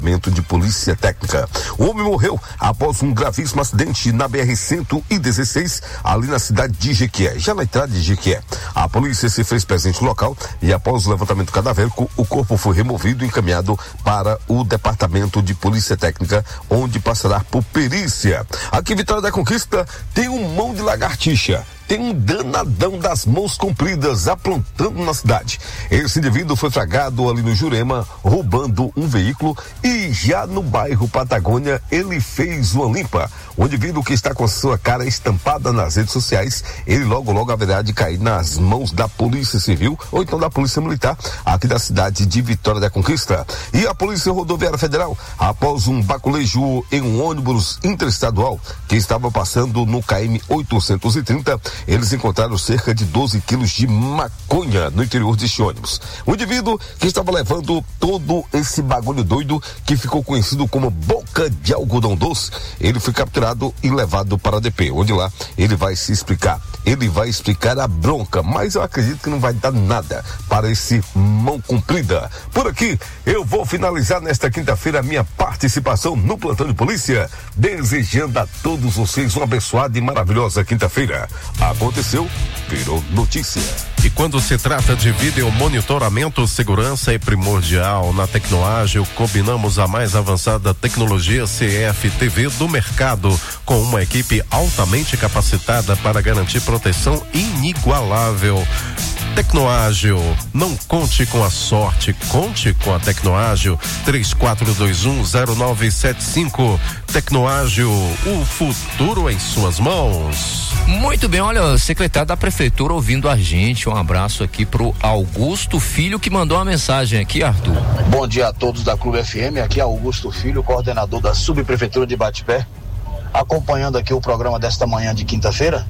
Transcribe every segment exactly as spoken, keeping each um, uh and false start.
de polícia técnica. O homem morreu após um gravíssimo acidente na B R cento e dezesseis, ali na cidade de Jequié, já na entrada de Jequié. A polícia se fez presente no local e após o levantamento cadavérico, o corpo foi removido e encaminhado para o departamento de polícia técnica, onde passará por perícia. Aqui em Vitória da Conquista tem um mão de lagartixa. Tem um danadão das mãos compridas aprontando na cidade. Esse indivíduo foi flagrado ali no Jurema, roubando um veículo, e já no bairro Patagônia ele fez uma limpa. O indivíduo que está com a sua cara estampada nas redes sociais, ele logo logo haverá de cair nas mãos da Polícia Civil ou então da Polícia Militar aqui da cidade de Vitória da Conquista. E a Polícia Rodoviária Federal, após um baculejo em um ônibus interestadual que estava passando no K M oitocentos e trinta, eles encontraram cerca de doze quilos de maconha no interior deste ônibus. O indivíduo que estava levando todo esse bagulho doido, que ficou conhecido como boca de algodão doce, ele foi capturado e levado para a D P, onde lá ele vai se explicar. Ele vai explicar a bronca, mas eu acredito que não vai dar nada para esse mão comprida. Por aqui, eu vou finalizar nesta quinta-feira a minha participação no Plantão de Polícia, desejando a todos vocês uma abençoada e maravilhosa quinta-feira. Aconteceu, virou notícia. E quando se trata de vídeo monitoramento, segurança é primordial. Na Tecnoágil, combinamos a mais avançada tecnologia C F T V do mercado, com uma equipe altamente capacitada para garantir proteção inigualável. Tecnoágil, não conte com a sorte, conte com a Tecnoágil. Três quatro dois um zero nove sete cinco. Tecnoágil, o futuro em suas mãos. Muito bem, olha, o secretário da prefeitura ouvindo a gente. Um abraço aqui pro Augusto Filho, que mandou uma mensagem aqui, Arthur. Bom dia a todos da Clube F M, aqui é Augusto Filho, coordenador da subprefeitura de Batipé, acompanhando aqui o programa desta manhã de quinta-feira.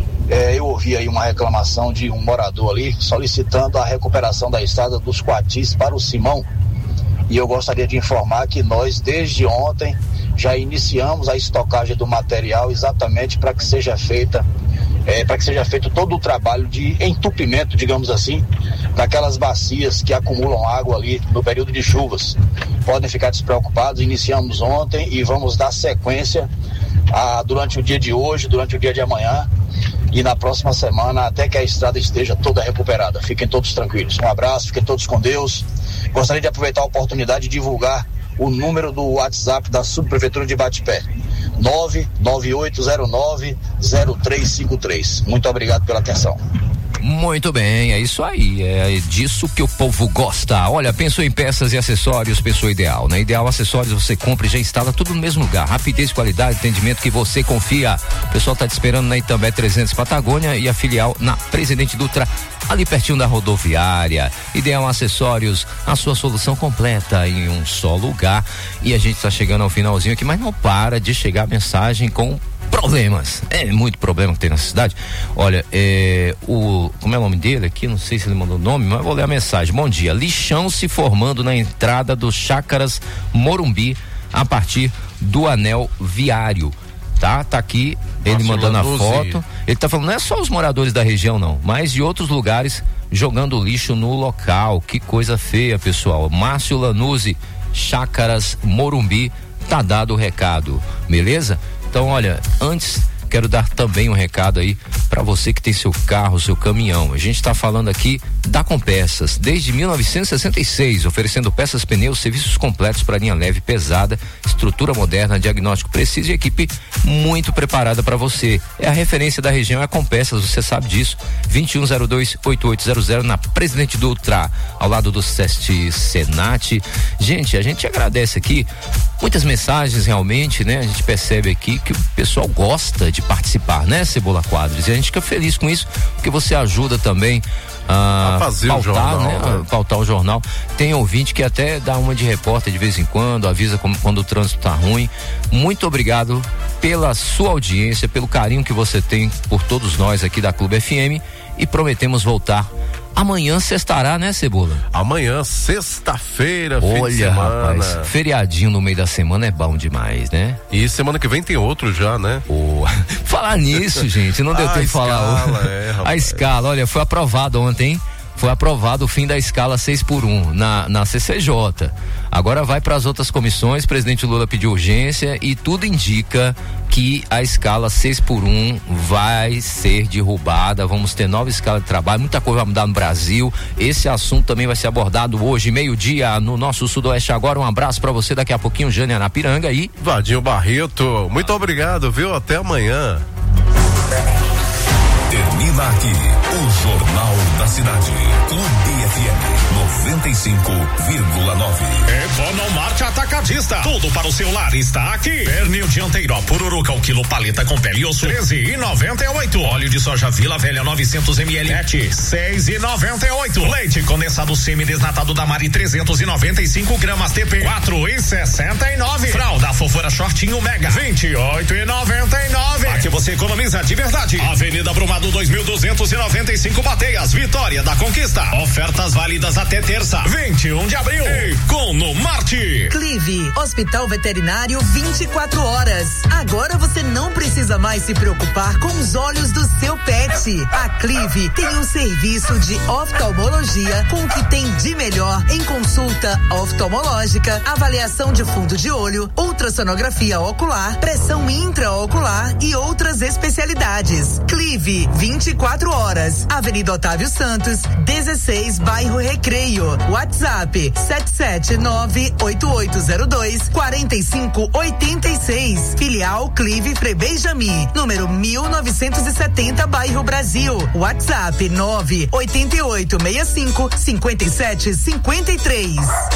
É, eu ouvi aí uma reclamação de um morador ali solicitando a recuperação da estrada dos Coatis para o Simão, e eu gostaria de informar que nós desde ontem já iniciamos a estocagem do material exatamente para que seja feita é, para que seja feito todo o trabalho de entupimento, digamos assim, daquelas bacias que acumulam água ali no período de chuvas. Podem ficar despreocupados, iniciamos ontem e vamos dar sequência a, durante o dia de hoje, durante o dia de amanhã e na próxima semana, até que a estrada esteja toda recuperada. Fiquem todos tranquilos. Um abraço, fiquem todos com Deus. Gostaria de aproveitar a oportunidade de divulgar o número do WhatsApp da subprefeitura de Batipé, nove nove oito zero nove zero três cinco três. Muito obrigado pela atenção. Muito bem, é isso aí, é disso que o povo gosta. Olha, pensou em peças e acessórios, pensou Ideal, né? Ideal Acessórios, você compra e já instala tudo no mesmo lugar. Rapidez, qualidade, atendimento que você confia. O pessoal tá te esperando na Itambé trezentos Patagônia e a filial na Presidente Dutra, ali pertinho da rodoviária. Ideal Acessórios, a sua solução completa em um só lugar. E a gente tá chegando ao finalzinho aqui, mas não para de chegar a mensagem com problemas. É muito problema que tem na cidade. Olha, é, o, como é o nome dele aqui? Não sei se ele mandou o nome, mas vou ler a mensagem. Bom dia, lixão se formando na entrada do Chácaras Morumbi a partir do anel viário. Tá, tá aqui, ele Márcio mandando Lanuzzi. A foto. Ele tá falando, não é só os moradores da região não, mas de outros lugares jogando lixo no local. Que coisa feia, pessoal. Márcio Lanuzzi, Chácaras Morumbi, tá dado o recado, beleza? Então, olha, antes quero dar também um recado aí para você que tem seu carro, seu caminhão. A gente está falando aqui da Compeças, desde mil novecentos e sessenta e seis, oferecendo peças, pneus, serviços completos para linha leve e pesada, estrutura moderna, diagnóstico preciso e equipe muito preparada para você. É a referência da região, é a Compeças, você sabe disso. vinte e um zero dois, oito oito zero zero na Presidente Dutra, ao lado do SEST Senat. Gente, a gente agradece aqui muitas mensagens realmente, né? A gente percebe aqui que o pessoal gosta de participar, né, Cebola Quadros? E a gente fica feliz com isso, porque você ajuda também a, a fazer pautar, o jornal, né? né? A pautar o jornal. Tem ouvinte que até dá uma de repórter de vez em quando, avisa como, quando o trânsito tá ruim. Muito obrigado pela sua audiência, pelo carinho que você tem por todos nós aqui da Clube F M, e prometemos voltar amanhã, sextará, né, Cebola? Amanhã, sexta-feira, fim Olha, de semana. Rapaz, feriadinho no meio da semana é bom demais, né? E semana que vem tem outro já, né? Oh. Falar nisso, gente, não deu tempo de falar. Escala, é, a escala, olha, foi aprovado ontem foi aprovado o fim da escala seis por um na, na C C J. Agora vai para as outras comissões, o presidente Lula pediu urgência e tudo indica que a escala seis por um vai ser derrubada, vamos ter nova escala de trabalho, muita coisa vai mudar no Brasil. Esse assunto também vai ser abordado hoje, meio-dia, no nosso Sudoeste Agora. Um abraço para você, daqui a pouquinho, Jânia Arapiranga e Vadinho Barreto, muito obrigado, viu? Até amanhã. Termina aqui o Jornal da Cidade. Clube F M noventa e cinco vírgula nove. Economarte Atacadista. Tudo para o seu lar está aqui. Pernil dianteiro pururuca o quilo, paleta com pele e osso treze e noventa e oito. Óleo de soja Vila Velha novecentos mililitros seis e noventa e oito. Leite condensado semi desnatado da Mari trezentos e noventa e cinco gramas T P quatro e sessenta e nove. Fralda Fofura Shortinho Mega vinte e oito e noventa e nove. Aqui você economiza de verdade. Avenida Brumado dois mil duzentos e noventa e cinco, Bateias, Vitória da Conquista. Ofertas válidas até terça, vinte e um de abril. Economarte. Clive, Hospital Veterinário vinte e quatro horas. Agora você não precisa mais se preocupar com os olhos do seu pet. A Clive tem um serviço de oftalmologia com o que tem de melhor em consulta oftalmológica, avaliação de fundo de olho, ultrassonografia ocular, pressão intraocular e outras especialidades. Clive, vinte e quatro horas. Avenida Otávio Santos, dezesseis, bairro Recreio. WhatsApp sete sete nove oito oito zero dois quatro cinco oito seis. Filial Clive Frei Benjamin, número mil novecentos e setenta, bairro Brasil. WhatsApp nove oito oito seis cinco cinco sete cinco três.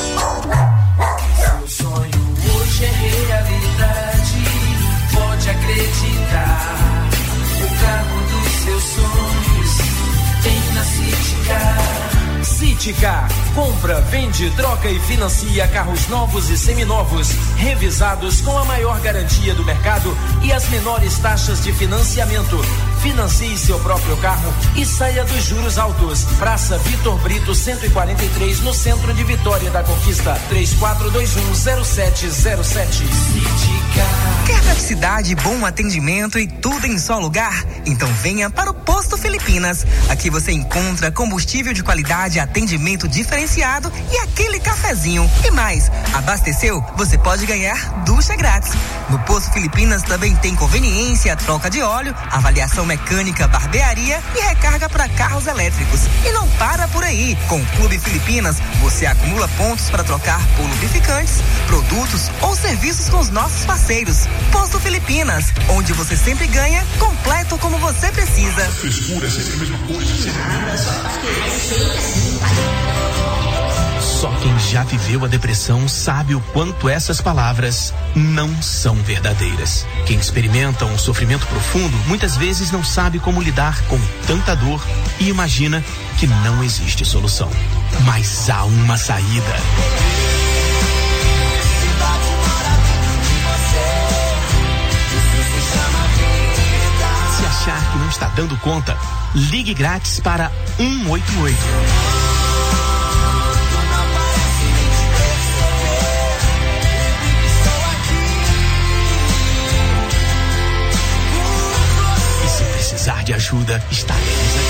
Seu sonho hoje é realidade, pode acreditar. O carro dos seus sonhos tem na Citicar. Citicar, compra, vende, troca e financia carros novos e seminovos, revisados com a maior garantia do mercado e as menores taxas de financiamento. Financie seu próprio carro e saia dos juros altos. Praça Vitor Brito cento e quarenta e três, no centro de Vitória da Conquista. três quatro dois um zero sete zero sete. Citicar. Quer praticidade, bom atendimento e tudo em só lugar? Então venha para o Posto Filipinas. Aqui você encontra combustível de qualidade, atendimento diferenciado e aquele cafezinho. E mais, abasteceu? Você pode ganhar ducha grátis. No Posto Filipinas também tem conveniência, troca de óleo, avaliação mecânica, barbearia e recarga para carros elétricos. E não para por aí. Com o Clube Filipinas, você acumula pontos para trocar por lubrificantes, produtos ou serviços com os nossos parceiros. Posto Filipinas, onde você sempre ganha, completo como você precisa. Frescura, sempre a mesma coisa. Só quem já viveu a depressão sabe o quanto essas palavras não são verdadeiras. Quem experimenta um sofrimento profundo muitas vezes não sabe como lidar com tanta dor e imagina que não existe solução. Mas há uma saída. Se achar que não está dando conta, ligue grátis para um oito oito. Precisar de ajuda, estaremos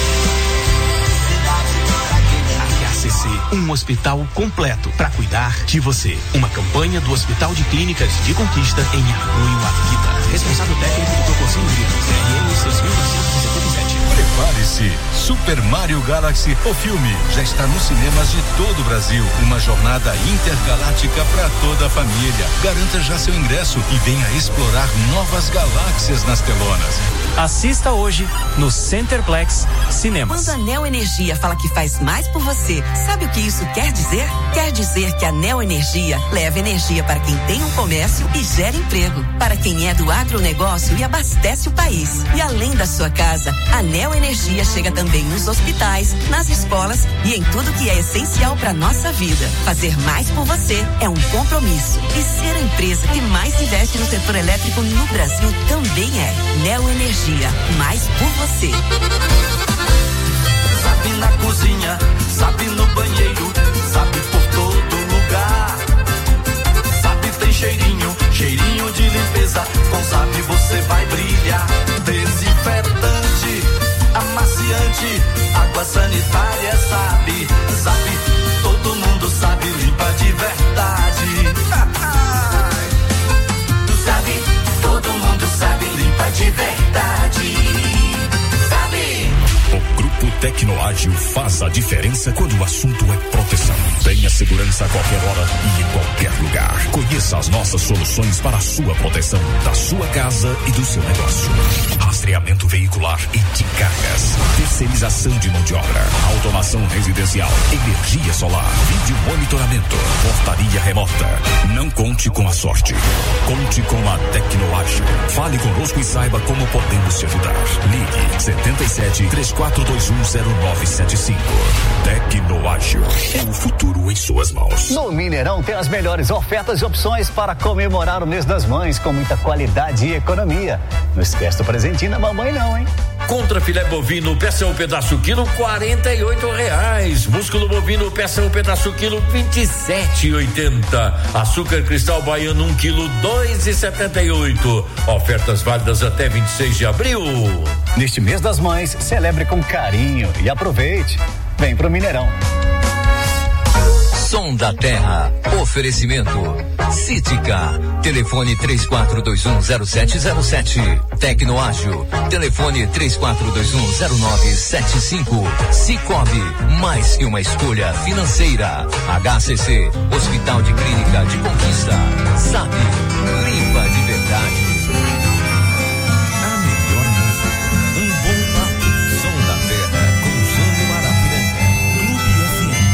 aqui. H C C, um hospital completo para cuidar de você. Uma campanha do Hospital de Clínicas de Conquista em apoio à vida. Responsável técnico do Proconcinho Grito, C R M seis mil novecentos e setenta e sete. Prepare-se, Super Mario Galaxy, o filme, já está nos cinemas de todo o Brasil. Uma jornada intergaláctica para toda a família. Garanta já seu ingresso e venha explorar novas galáxias nas telonas. Assista hoje no Centerplex Cinemas. Quando a Neo Energia fala que faz mais por você, sabe o que isso quer dizer? Quer dizer que a Neo Energia leva energia para quem tem um comércio e gera emprego, para quem é do agronegócio e abastece o país. E além da sua casa, a Neo Energia chega também nos hospitais, nas escolas e em tudo que é essencial para nossa vida. Fazer mais por você é um compromisso. E ser a empresa que mais investe no setor elétrico no Brasil também é. Neo Energia. Mais por você. Sabe na cozinha, sabe no banheiro, sabe por todo lugar. Sabe tem cheirinho, cheirinho de limpeza. Com Sabe você vai brilhar. Desinfetante, amaciante, água sanitária, sabe. Tecnoágil faz a diferença quando o assunto é proteção. Tenha segurança a qualquer hora e em qualquer lugar. Conheça as nossas soluções para a sua proteção, da sua casa e do seu negócio. Rastreamento veicular e de cargas. Terceirização de mão de obra. Automação residencial. Energia solar. Vídeo monitoramento. Portaria remota. Não conte com a sorte. Conte com a Tecnoágil. Fale conosco e saiba como podemos te ajudar. Ligue setenta e sete, três quatro dois um, zero nove sete cinco. Tecnoágil. É o futuro em suas mãos. No Mineirão tem as melhores ofertas e opções para comemorar o mês das mães com muita qualidade e economia. Não esquece do presentinho da mamãe não, hein? Contra filé bovino, peça um pedaço quilo, quarenta e oito reais. Músculo bovino, peça um pedaço quilo, vinte e sete e oitenta. Açúcar cristal baiano, um quilo, dois e setenta e oito. Ofertas válidas até vinte e seis de abril. Neste mês das mães, celebre com carinho e aproveite. Vem pro Mineirão. Som da Terra. Oferecimento. Cítica. Telefone três quatro dois um zero sete zero sete. Tecnoágil. Telefone três quatro dois um zero nove sete cinco. Cicobi. Mais que uma escolha financeira. H C C. Hospital de Clínica de Conquista. S A P. Limpa de verdade. A melhor música. Um bom papo. Som da Terra. Com Jânio Marapiranga. Clube F M.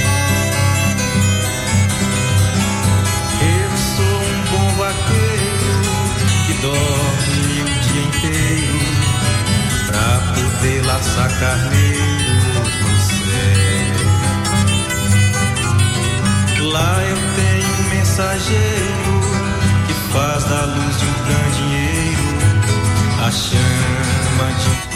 Que dorme o dia inteiro pra poder laçar carneiro no céu. Lá eu tenho um mensageiro que faz da luz de um candeeiro a chama de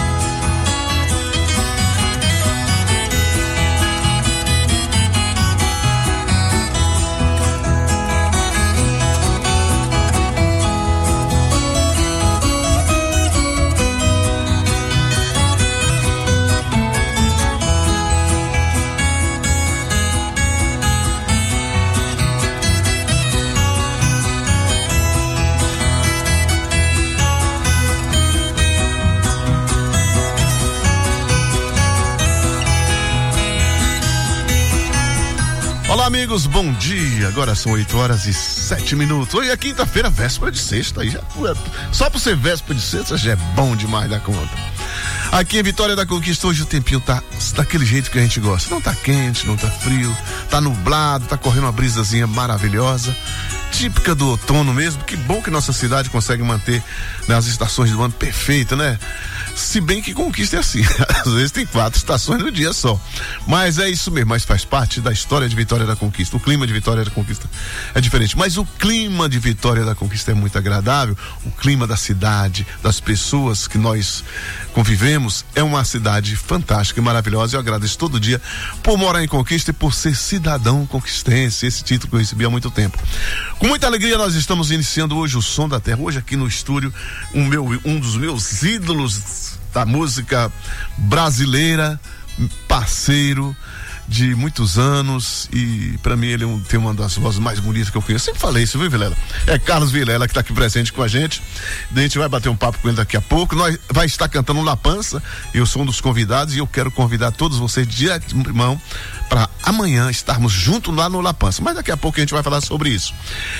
Olá, amigos, bom dia. Agora são oito horas e sete minutos. Hoje é quinta-feira, véspera de sexta. Aí já, só por ser véspera de sexta já é bom demais da conta. Aqui em Vitória da Conquista, hoje o tempinho tá daquele jeito que a gente gosta. Não tá quente, não tá frio, tá nublado, tá correndo uma brisazinha maravilhosa, típica do outono mesmo. Que bom que nossa cidade consegue manter, né, as estações do ano perfeitas, né? Se bem que Conquista é assim, às vezes tem quatro estações no dia só, mas é isso mesmo, mas faz parte da história de Vitória da Conquista. O clima de Vitória da Conquista é diferente, mas o clima de Vitória da Conquista é muito agradável. O clima da cidade, das pessoas que nós convivemos, é uma cidade fantástica e maravilhosa. Eu agradeço todo dia por morar em Conquista e por ser cidadão conquistense, esse título que eu recebi há muito tempo. Com muita alegria nós estamos iniciando hoje o Som da Terra, hoje aqui no estúdio, um, meu, um dos meus ídolos da música brasileira, parceiro de muitos anos, e para mim ele é um, tem uma das vozes mais bonitas que eu conheço. Eu sempre falei isso, viu, Vilela? É Carlos Vilela que está aqui presente com a gente. A gente vai bater um papo com ele daqui a pouco. Nós vai estar cantando La Pança. Eu sou um dos convidados e eu quero convidar todos vocês de antemão para amanhã estarmos juntos lá no La Pança. Mas daqui a pouco a gente vai falar sobre isso.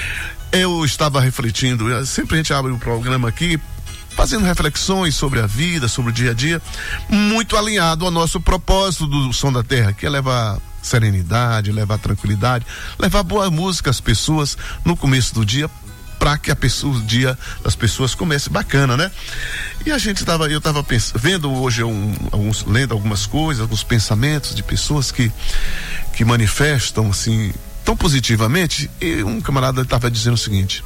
Eu estava refletindo, sempre a gente abre o programa aqui fazendo reflexões sobre a vida, sobre o dia a dia, muito alinhado ao nosso propósito do Som da Terra, que é levar serenidade, levar tranquilidade, levar boa música às pessoas no começo do dia, para que a pessoa, o dia das pessoas comece bacana, né? E a gente tava, eu tava pensando, vendo hoje um, alguns, lendo algumas coisas, alguns pensamentos de pessoas que que manifestam assim tão positivamente, e um camarada estava dizendo o seguinte: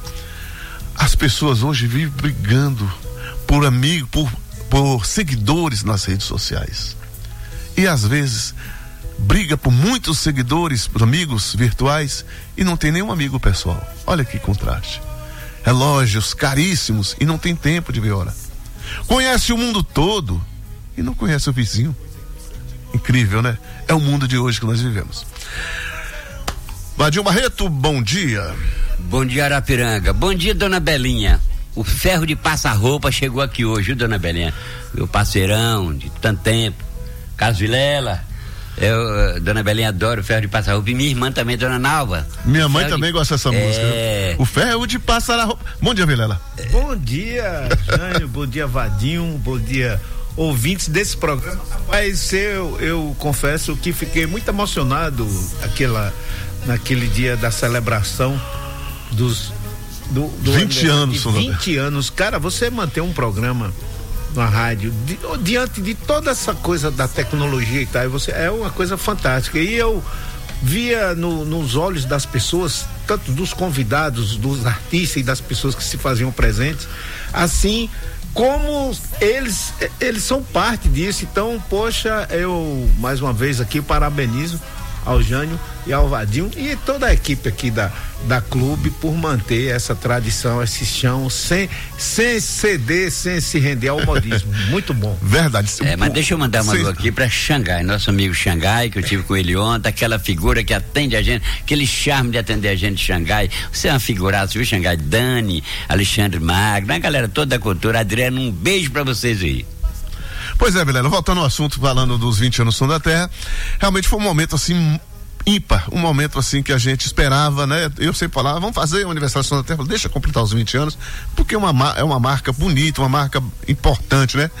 as pessoas hoje vivem brigando por amigos, por, por seguidores nas redes sociais. E às vezes briga por muitos seguidores, por amigos virtuais, e não tem nenhum amigo pessoal. Olha que contraste. Relógios caríssimos e não tem tempo de ver hora. Conhece o mundo todo e não conhece o vizinho. Incrível, né? É o mundo de hoje que nós vivemos. Vadinho Barreto, bom dia. Bom dia, Arapiranga. Bom dia, dona Belinha. O ferro de passa-roupa chegou aqui hoje, viu, dona Belinha? Meu parceirão de tanto tempo. Carlos Vilela. Eu, dona Belinha, adoro o ferro de passar roupa. E minha irmã também, dona Nalva. Minha mãe também de... gosta dessa é... música. Né? O ferro de passar a roupa. Bom dia, Vilela. Bom dia, Jânio. Bom dia, Vadinho. Bom dia, ouvintes desse programa. Rapaz, eu, eu confesso que fiquei muito emocionado aquela, naquele dia da celebração dos do, do vinte anos. vinte anos. Cara, você manter um programa na rádio, di, diante de toda essa coisa da tecnologia e tal, você, é uma coisa fantástica. E eu via no, nos olhos das pessoas, tanto dos convidados, dos artistas e das pessoas que se faziam presentes, assim como eles eles são parte disso. Então, poxa, eu mais uma vez aqui parabenizo ao Jânio e ao Vadinho e toda a equipe aqui da, da clube por manter essa tradição, esse chão, sem, sem ceder, sem se render ao modismo. Muito bom. Verdade. É, mas deixa eu mandar uma alô aqui pra Xangai, nosso amigo Xangai, que eu tive com ele ontem, aquela figura que atende a gente, aquele charme de atender a gente, Xangai. Você é uma figuraça, viu, Xangai? Dani, Alexandre Magno, a galera toda da cultura. Adriano, um beijo pra vocês aí. Pois é, Vilela, voltando ao assunto, falando dos vinte anos do Som da Terra, realmente foi um momento assim ímpar, um momento assim que a gente esperava, né? Eu sempre falava, vamos fazer o aniversário do Som da Terra, deixa completar os vinte anos, porque é uma, é uma marca bonita, uma marca importante, né?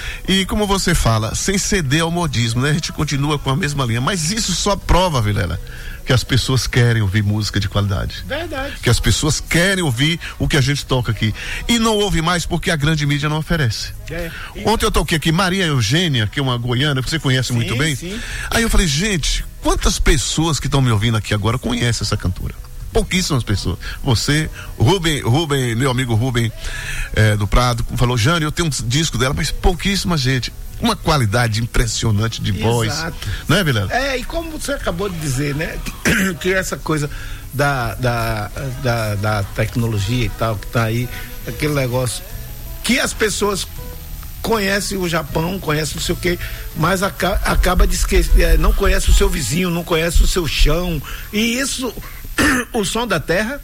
E como você fala, sem ceder ao modismo, né? A gente continua com a mesma linha, mas isso só prova, Vilela, que as pessoas querem ouvir música de qualidade. Verdade. Que as pessoas querem ouvir o que a gente toca aqui. E não ouve mais porque a grande mídia não oferece. É. Ontem eu toquei aqui Maria Eugênia, que é uma goiana, que você conhece sim, muito bem. Sim. Aí eu falei, gente, quantas pessoas que estão me ouvindo aqui agora conhecem essa cantora? Pouquíssimas pessoas. Você, Rubem, Rubem, meu amigo Rubem é, do Prado, falou, Jânio, eu tenho um disco dela, mas pouquíssima gente. Uma qualidade impressionante de voz. Exato. Não é, Vilela? É, e como você acabou de dizer, né? Que essa coisa da, da, da, da tecnologia e tal, que tá aí, aquele negócio que as pessoas conhecem o Japão, conhecem não sei o quê, mas acaba, acaba de esquecer, não conhece o seu vizinho, não conhece o seu chão. E isso, o Som da Terra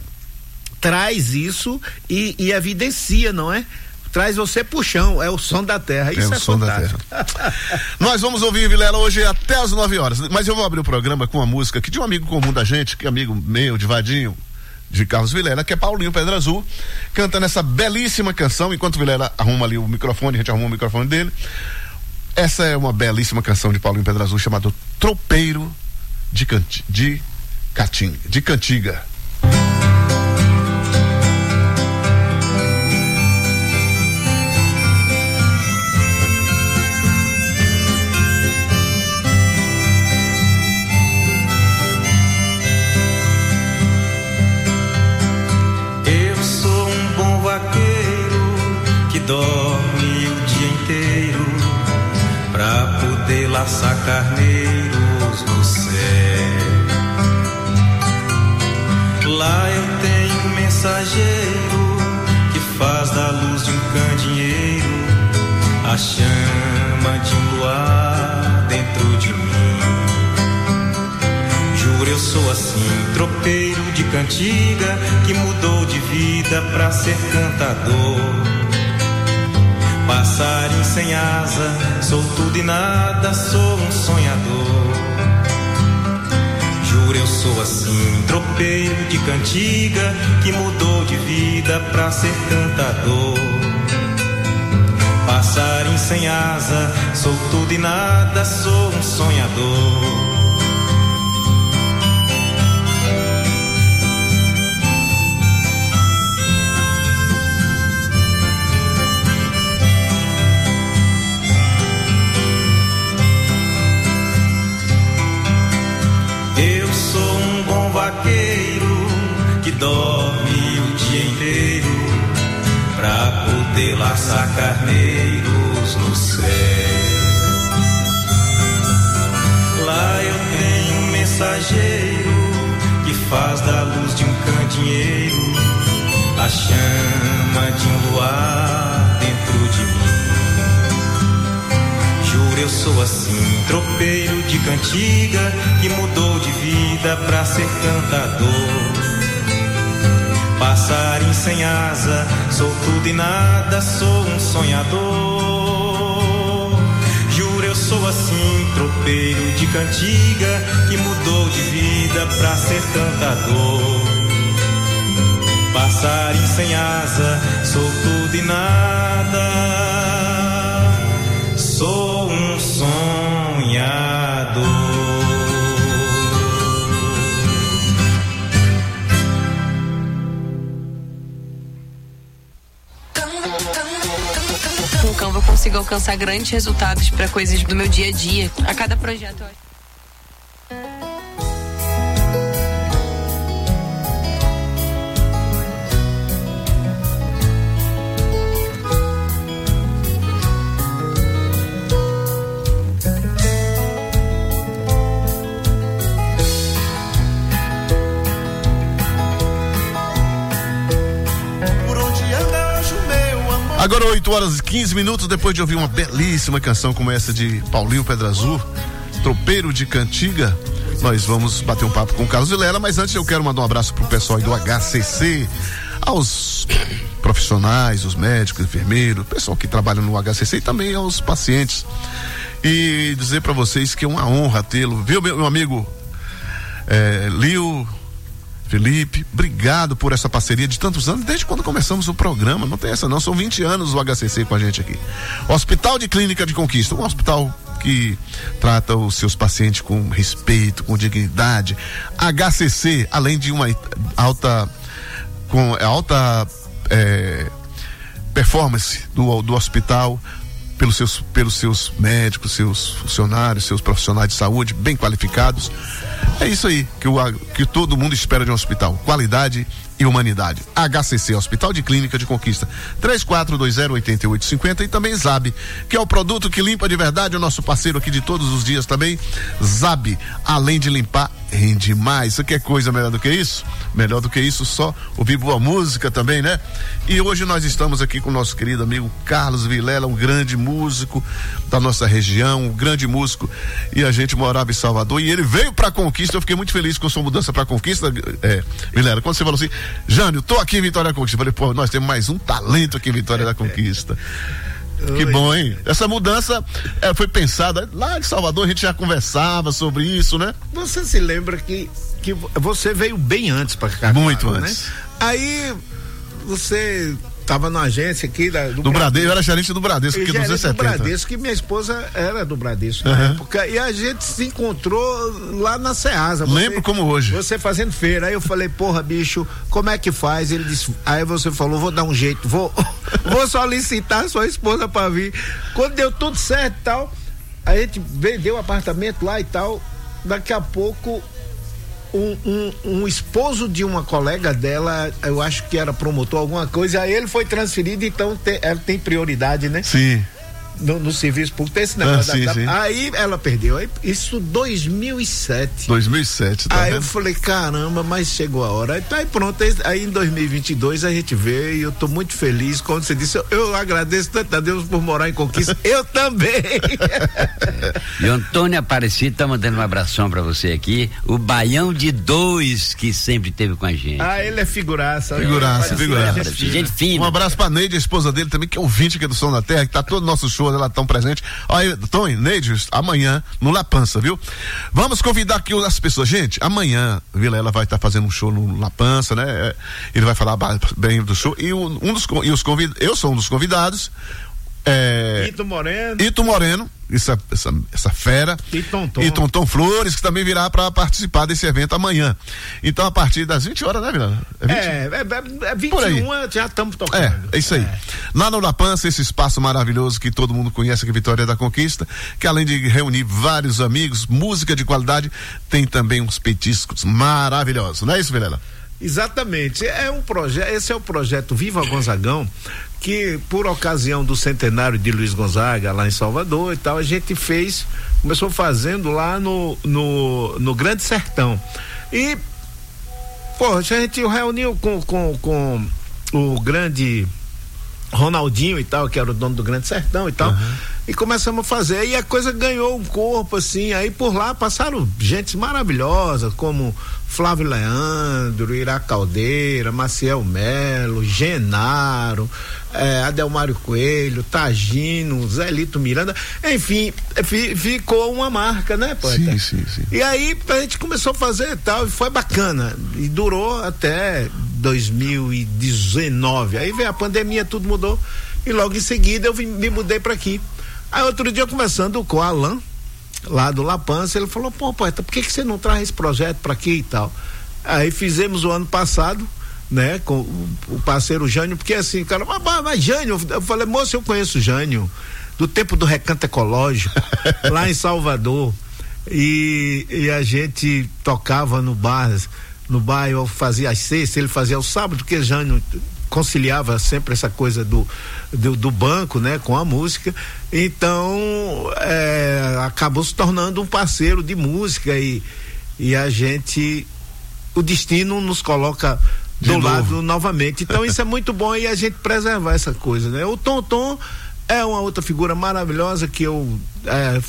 traz isso e, e evidencia, não é? Traz você pro chão, é o som da terra. Isso é, o é som fantástico. Da terra. Nós vamos ouvir, Vilela, hoje até às nove horas. Mas eu vou abrir o programa com uma música que de um amigo comum da gente, que é amigo meu, de Vadinho, de Carlos Vilela, que é Paulinho Pedra Azul, cantando essa belíssima canção. Enquanto o Vilela arruma ali o microfone, a gente arruma o microfone dele. Essa é uma belíssima canção de Paulinho Pedra Azul, chamada Tropeiro de, Canti, de, Catinga, de Cantiga. Dorme o dia inteiro pra poder laçar carneiros no céu. Lá eu tenho um mensageiro que faz da luz de um candeeiro a chama de um luar dentro de mim. Juro, eu sou assim, tropeiro de cantiga que mudou de vida pra ser cantador. Passarinho sem asa, sou tudo e nada, sou um sonhador. Juro, eu sou assim, tropeiro de cantiga que mudou de vida pra ser cantador. Passarinho sem asa, sou tudo e nada, sou um sonhador. Vaqueiro que dorme o dia inteiro pra poder laçar carneiros no céu. Lá eu tenho um mensageiro que faz da luz de um candeeiro a chama de um luar dentro de mim. Juro, eu sou assim, tropeiro de cantiga que mudou de vida pra ser cantador. Passarinho sem asa, sou tudo e nada, sou um sonhador. Juro, eu sou sou assim, tropeiro de cantiga, que mudou de vida pra ser cantador. Passarinho sem asa, sou tudo e nada, sou um sonhador. No Canva eu consigo alcançar grandes resultados para coisas do meu dia a dia. A cada projeto eu acho. Agora oito horas e quinze minutos, depois de ouvir uma belíssima canção como essa de Paulinho Pedra Azul, Tropeiro de Cantiga, nós vamos bater um papo com o Carlos Vilela, mas antes eu quero mandar um abraço pro pessoal aí do H C C, aos profissionais, os médicos, enfermeiros, pessoal que trabalha no H C C e também aos pacientes, e dizer para vocês que é uma honra tê-lo, viu, meu, meu amigo é, Lio Felipe, obrigado por essa parceria de tantos anos, desde quando começamos o programa, não tem essa não, são vinte anos o H C C com a gente aqui. Hospital de Clínica de Conquista, um hospital que trata os seus pacientes com respeito, com dignidade. H C C, além de uma alta, com alta é, performance do, do hospital, pelos seus, pelos seus médicos, seus funcionários, seus profissionais de saúde bem qualificados. É isso aí que, o, que todo mundo espera de um hospital: qualidade e humanidade. H C C, Hospital de Clínica de Conquista, três quatro dois zero oito oito cinco zero, e também Zab, que é o produto que limpa de verdade, o nosso parceiro aqui de todos os dias também. Zab, além de limpar, rende mais. Você quer coisa melhor do que isso? Melhor do que isso, só ouvir boa música também, né? E hoje nós estamos aqui com o nosso querido amigo Carlos Vilela, um grande músico da nossa região, um grande músico, e a gente morava em Salvador e ele veio pra Conquista. Eu fiquei muito feliz com a sua mudança pra Conquista, é, Vilela, quando você falou assim: Jânio, tô aqui em Vitória da Conquista. Eu falei, pô, nós temos mais um talento aqui em Vitória da Conquista. Que bom, hein? Essa mudança é, foi pensada lá em Salvador, a gente já conversava sobre isso, né? Você se lembra que, que você veio bem antes pra cá? Muito claro, antes. Né? Aí você tava na agência aqui da, do, do Bradesco, eu era gerente do Bradesco aqui nos anos setenta. Do Bradesco, que minha esposa era do Bradesco uhum. na época, e a gente se encontrou lá na Ceasa. Você, Lembro como hoje. Você fazendo feira, aí eu falei, porra, bicho, como é que faz? Ele disse, aí você falou, vou dar um jeito, vou, vou solicitar sua esposa pra vir. Quando deu tudo certo e tal, a gente vendeu o apartamento lá e tal, daqui a pouco Um, um, um esposo de uma colega dela, eu acho que era promotor, alguma coisa, aí ele foi transferido, então te, ela tem prioridade, né? Sim. No, no serviço público, tem esse negócio ah, sim, da, sim. Aí ela perdeu, aí, isso dois mil e sete. dois mil e sete, tá Aí vendo? eu falei, caramba, mas chegou a hora. Aí, aí pronto, aí em dois mil e vinte e dois a gente veio e eu tô muito feliz. Quando você disse, eu, eu agradeço tanto a Deus por morar em Conquista. Eu também. E o Antônio Aparecido tá mandando um abração pra você aqui. O Baião de Dois, que sempre teve com a gente. Ah, ele é figuraça. Figuraça, figuraça. Gente, gente fina. Um abraço pra Neide, a esposa dele também, que é ouvinte aqui do Som da Terra, que tá todo nosso show, ela tão presente. Olha, Tony, Neide, amanhã no La Pança, viu? Vamos convidar aqui as pessoas. Gente, amanhã Vilela vai estar tá fazendo um show no La Pança, né? Ele vai falar bem do show. E um dos e os convidados, eu sou um dos convidados. É, Ito Moreno. Ito Moreno, essa, essa, essa fera. E Tonton. E Tonton Flores, que também virá para participar desse evento amanhã. Então, a partir das vinte horas, né, Vilela? É, vinte? é, é, é vinte e um, já estamos tocando. É, é isso aí. É. Lá no La Pança, esse espaço maravilhoso que todo mundo conhece, que é Vitória da Conquista, que além de reunir vários amigos, música de qualidade, tem também uns petiscos maravilhosos. Não é isso, Vilela? Exatamente. É um projeto, esse é o projeto Viva Gonzagão, que por ocasião do centenário de Luiz Gonzaga lá em Salvador e tal, a gente fez, começou fazendo lá no, no, no Grande Sertão. E, pô, a gente reuniu com, com, com o grande Ronaldinho e tal, que era o dono do Grande Sertão e tal. Uhum. e começamos a fazer, e a coisa ganhou um corpo assim, aí por lá passaram gente maravilhosa, como Flávio Leandro, Ira Caldeira, Maciel Melo, Genaro, eh, Adelmário Coelho, Tagino, Zelito Miranda, enfim, fi, ficou uma marca, né, poeta? Sim, sim, sim. E aí a gente começou a fazer e tal, e foi bacana, e durou até dois mil e dezenove, aí veio a pandemia, tudo mudou, e logo em seguida eu vim, me mudei para aqui. Aí outro dia, conversando com o Alan, lá do La Pança, ele falou, pô, poeta, por que que você não traz esse projeto para aqui e tal? Aí fizemos o ano passado, né, com o, o parceiro Jânio, porque assim, cara, mas, mas Jânio, eu falei, moço, eu conheço o Jânio, do tempo do Recanto Ecológico, lá em Salvador, e, e a gente tocava no bar, no bar eu fazia às sextas, ele fazia ao sábado, porque Jânio conciliava sempre essa coisa do, do, do banco, né, com a música, então é, acabou se tornando um parceiro de música e, e a gente, o destino nos coloca do lado novamente, então isso é muito bom e a gente preservar essa coisa, né? O Tom Tom é uma outra figura maravilhosa que eu é,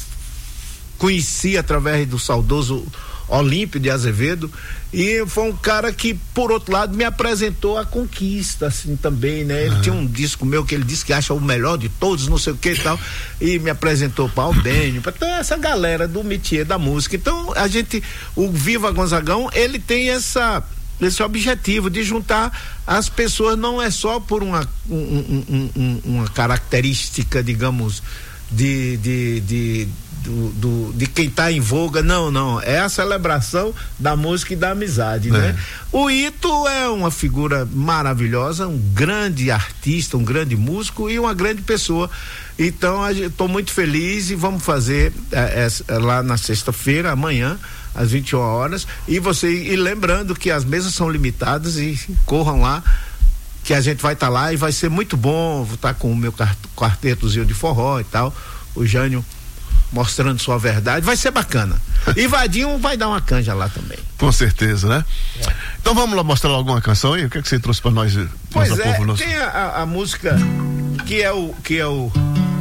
conheci através do saudoso Olímpio de Azevedo, e foi um cara que, por outro lado, me apresentou a conquista, assim, também, né? Ele ah. tinha um disco meu que ele disse que acha o melhor de todos, não sei o que e tal, e me apresentou para o Albênio, para toda essa galera do métier da música. Então, a gente, o Viva Gonzagão, ele tem essa, esse objetivo de juntar as pessoas, não é só por uma, um, um, um, uma característica, digamos, de, de, de Do, do, de quem está em voga, não, não, é a celebração da música e da amizade, é. né? O Ito é uma figura maravilhosa, um grande artista, um grande músico e uma grande pessoa, então estou muito feliz e vamos fazer é, é, lá na sexta-feira, amanhã, às vinte e uma horas, e você, e lembrando que as mesas são limitadas e corram lá, que a gente vai estar tá lá e vai ser muito bom, vou estar tá com o meu quartetozinho de forró e tal, o Jânio mostrando sua verdade, vai ser bacana. E Vadinho vai dar uma canja lá também. Com certeza, né? É. Então vamos lá mostrar alguma canção aí? O que é que você trouxe para nós? Pois é, povo nosso? Tem a, a música que é o que é o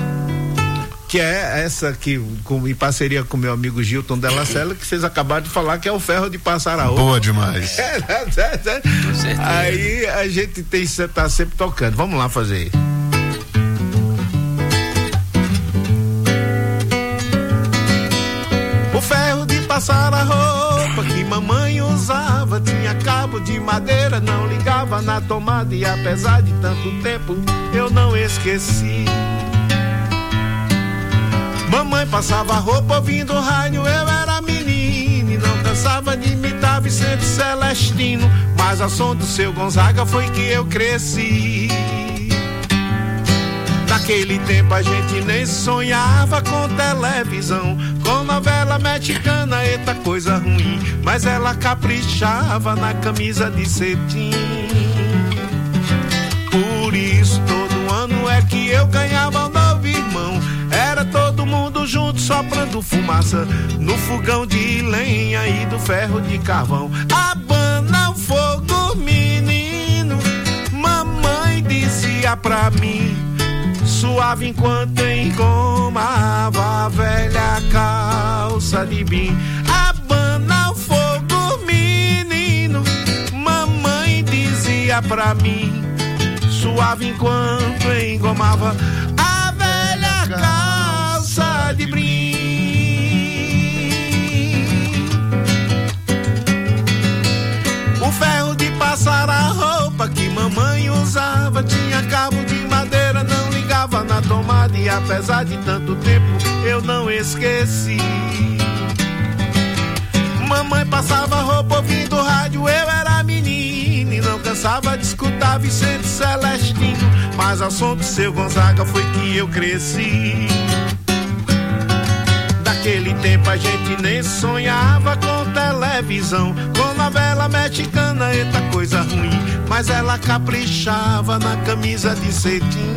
que é essa que com, em parceria com meu amigo Gilton Della Sela, que vocês acabaram de falar, que é o Ferro de Passar a Roupa. Boa demais. É, é, é, é. Com certeza. Aí a gente tem tá sempre tocando. Vamos lá fazer isso. Passar a roupa que mamãe usava, tinha cabo de madeira, não ligava na tomada, e apesar de tanto tempo eu não esqueci. Mamãe passava a roupa ouvindo rádio, eu era menino e não cansava de imitar Vicente Celestino, mas ao som do seu Gonzaga foi que eu cresci. Naquele tempo a gente nem sonhava com televisão, com novela mexicana, eita coisa ruim, mas ela caprichava na camisa de cetim. Por isso todo ano é que eu ganhava um novo irmão, era todo mundo junto soprando fumaça no fogão de lenha e do ferro de carvão. Abana o fogo, menino, mamãe dizia pra mim, suave enquanto engomava a velha calça de brim. Abana o fogo, menino, mamãe dizia pra mim, suave enquanto engomava a velha calça de brim. O ferro de passar a roupa que mamãe usava tinha cabo de madeira, não ligava na tomada, e apesar de tanto tempo eu não esqueci. Mamãe passava roupa ouvindo rádio, eu era menino e não cansava de escutar Vicente Celestino, mas ao som do seu Gonzaga foi que eu cresci. Naquele tempo a gente nem sonhava com televisão, com novela mexicana, eita coisa ruim, mas ela caprichava na camisa de cetim.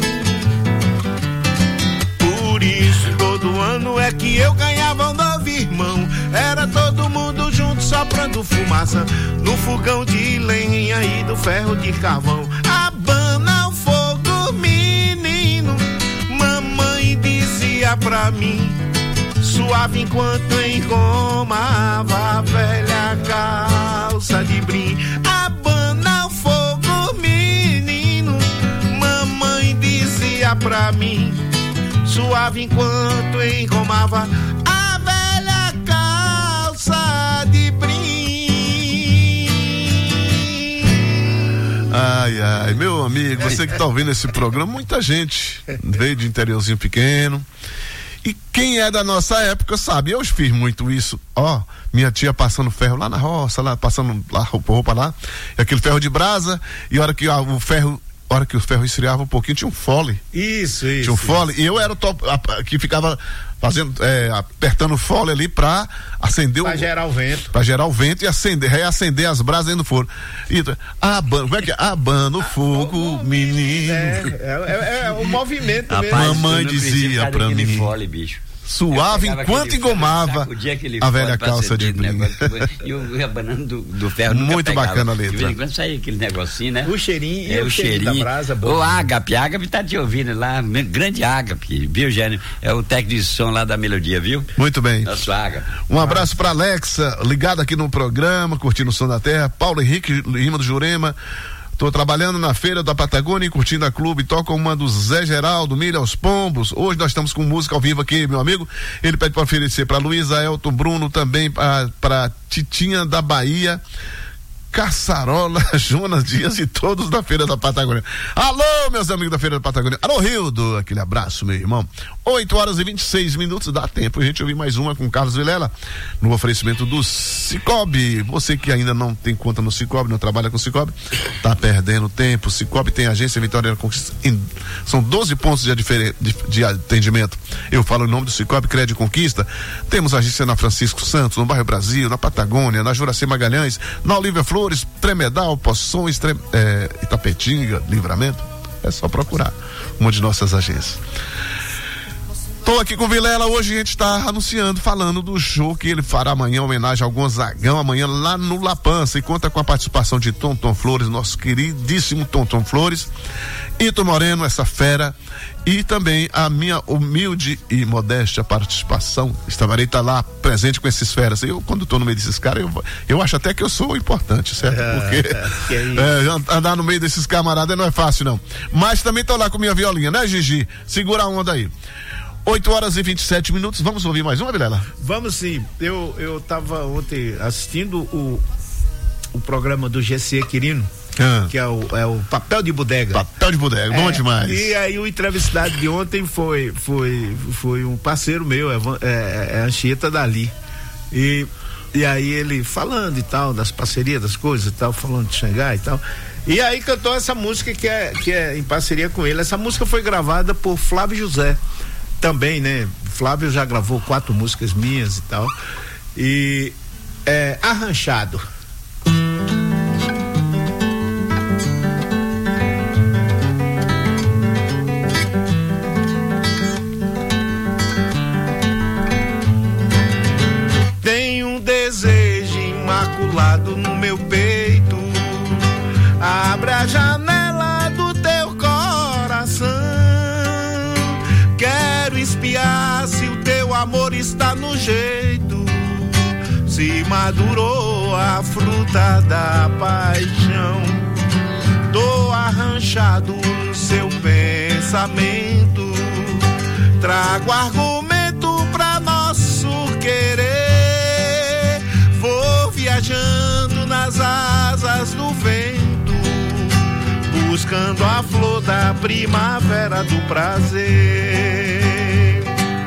Por isso todo ano é que eu ganhava um novo irmão, era todo mundo junto soprando fumaça no fogão de lenha e do ferro de carvão. Abana o fogo, menino, mamãe dizia dizia pra mim, suave enquanto engomava a velha calça de brim. Abana o fogo, menino, mamãe dizia pra mim, suave enquanto engomava a velha calça de brim. Ai, ai, meu amigo, você que tá ouvindo esse programa, muita gente veio de interiorzinho pequeno. E quem é da nossa época sabe, eu fiz muito isso. Ó, minha tia passando ferro lá na roça, lá, passando lá, roupa, roupa lá, e aquele ferro de brasa, e a hora que ah, o ferro, a hora que o ferro esfriava um pouquinho, tinha um fole. Isso, isso. Tinha um fole, isso. E eu era o top, a, a, que ficava fazendo, é, apertando o fole ali pra acender pra o... Pra gerar o vento. Pra gerar o vento e acender, reacender as brasas dentro do forno. E, abano, como é que é? Abano o fogo, ah, menino. É, é, é, é o movimento mesmo. Rapaz, mamãe dizia pra mim. Fole, bicho. Suave enquanto engomava a velha calça de brim. E o abanando do, do ferro muito bacana a letra. De vez em quando saía aquele negocinho, né? O cheirinho, é, o, o cheirinho, cheirinho da brasa. O Ágape, Ágape tá te ouvindo lá, grande Ágape, viu, Gênio? É o técnico de som lá da Melodia, viu? Muito bem. Nosso Ágape. Um abraço pra Alexa, ligado aqui no programa, curtindo o som da terra. Paulo Henrique Lima do Jurema. Tô trabalhando na feira da Patagônia, curtindo a clube, toca uma do Zé Geraldo, Milha aos Pombos. Hoje nós estamos com música ao vivo aqui, meu amigo. Ele pede para oferecer para Luísa, Elton, Bruno, também para Titinha da Bahia, Caçarola, Jonas Dias e todos da Feira da Patagônia. Alô, meus amigos da Feira da Patagônia. Alô, Rildo, aquele abraço, meu irmão. oito horas e vinte e seis minutos, dá tempo a gente ouvir mais uma com Carlos Vilela, no oferecimento do Cicobi. Você que ainda não tem conta no Cicobi, não trabalha com o Cicobi, tá perdendo tempo. Cicobi tem agência Vitória da Conquista, em, são doze pontos de, de, de atendimento. Eu falo em nome do Cicobi, Crédito Conquista. Temos agência na Francisco Santos, no bairro Brasil, na Patagônia, na Juraci Magalhães, na Olívia Flores, Tremedal, Poções, Trem, é, Itapetinga, Livramento. É só procurar uma de nossas agências. Tô aqui com o Vilela, hoje a gente está anunciando, falando do show que ele fará amanhã, homenagem ao Gonzagão, amanhã lá no La Pança, e conta com a participação de Tonton Flores, nosso queridíssimo Tonton Flores, Ito Moreno, essa fera, e também a minha humilde e modesta participação. Estarei tá lá presente com esses feras. Eu, quando tô no meio desses caras, eu, eu acho até que eu sou importante, certo? Porque é, andar no meio desses camaradas não é fácil, não. Mas também tô lá com minha violinha, né, Gigi? Segura a onda aí. oito horas e vinte e sete minutos, vamos ouvir mais uma, Vilela? Vamos sim. Eu, eu tava ontem assistindo o, o programa do G C Quirino. Ah. Que é o, é o Papel de Bodega. Papel de Bodega, é, bom demais. E aí o entrevistado de ontem foi, foi, foi um parceiro meu, é, é, é Anchieta Dali. E, e aí ele falando e tal, das parcerias, das coisas e tal, falando de Xangai e tal. E aí cantou essa música que é, que é em parceria com ele. Essa música foi gravada por Flávio José. Também, né? Flávio já gravou quatro músicas minhas e tal. E é Arranchado. Tem um desejo imaculado no meu peito. Abre a janela do teu coração. Quero espiar se o teu amor está no jeito, se madurou a fruta da paixão. Tô arranchado no seu pensamento, trago argumento pra nosso querer. Vou viajando nas asas do vento, buscando a flor da primavera do prazer.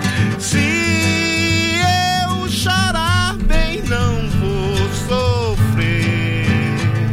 Se eu chorar bem, não vou sofrer,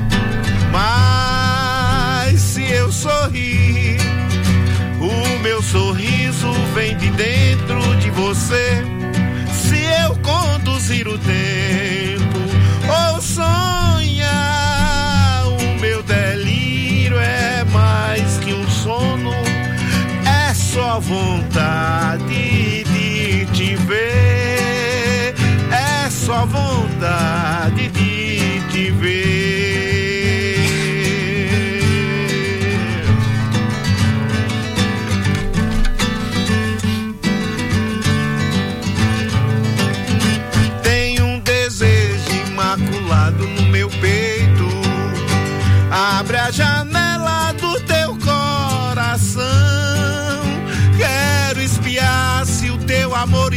mas se eu sorrir, o meu sorriso vem de dentro de você. Se eu conduzir o tempo ou sonhar, o meu delírio é mais que um sono, é só vontade de te ver, é só vontade de te ver.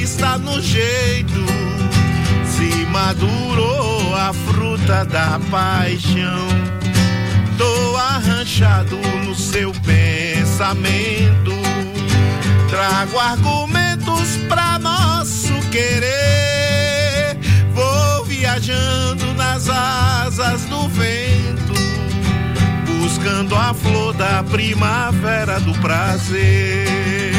está no jeito. Se madurou a fruta da paixão. Tô arranchado no seu pensamento. Trago argumentos pra nosso querer. Vou viajando nas asas do vento, buscando a flor da primavera do prazer.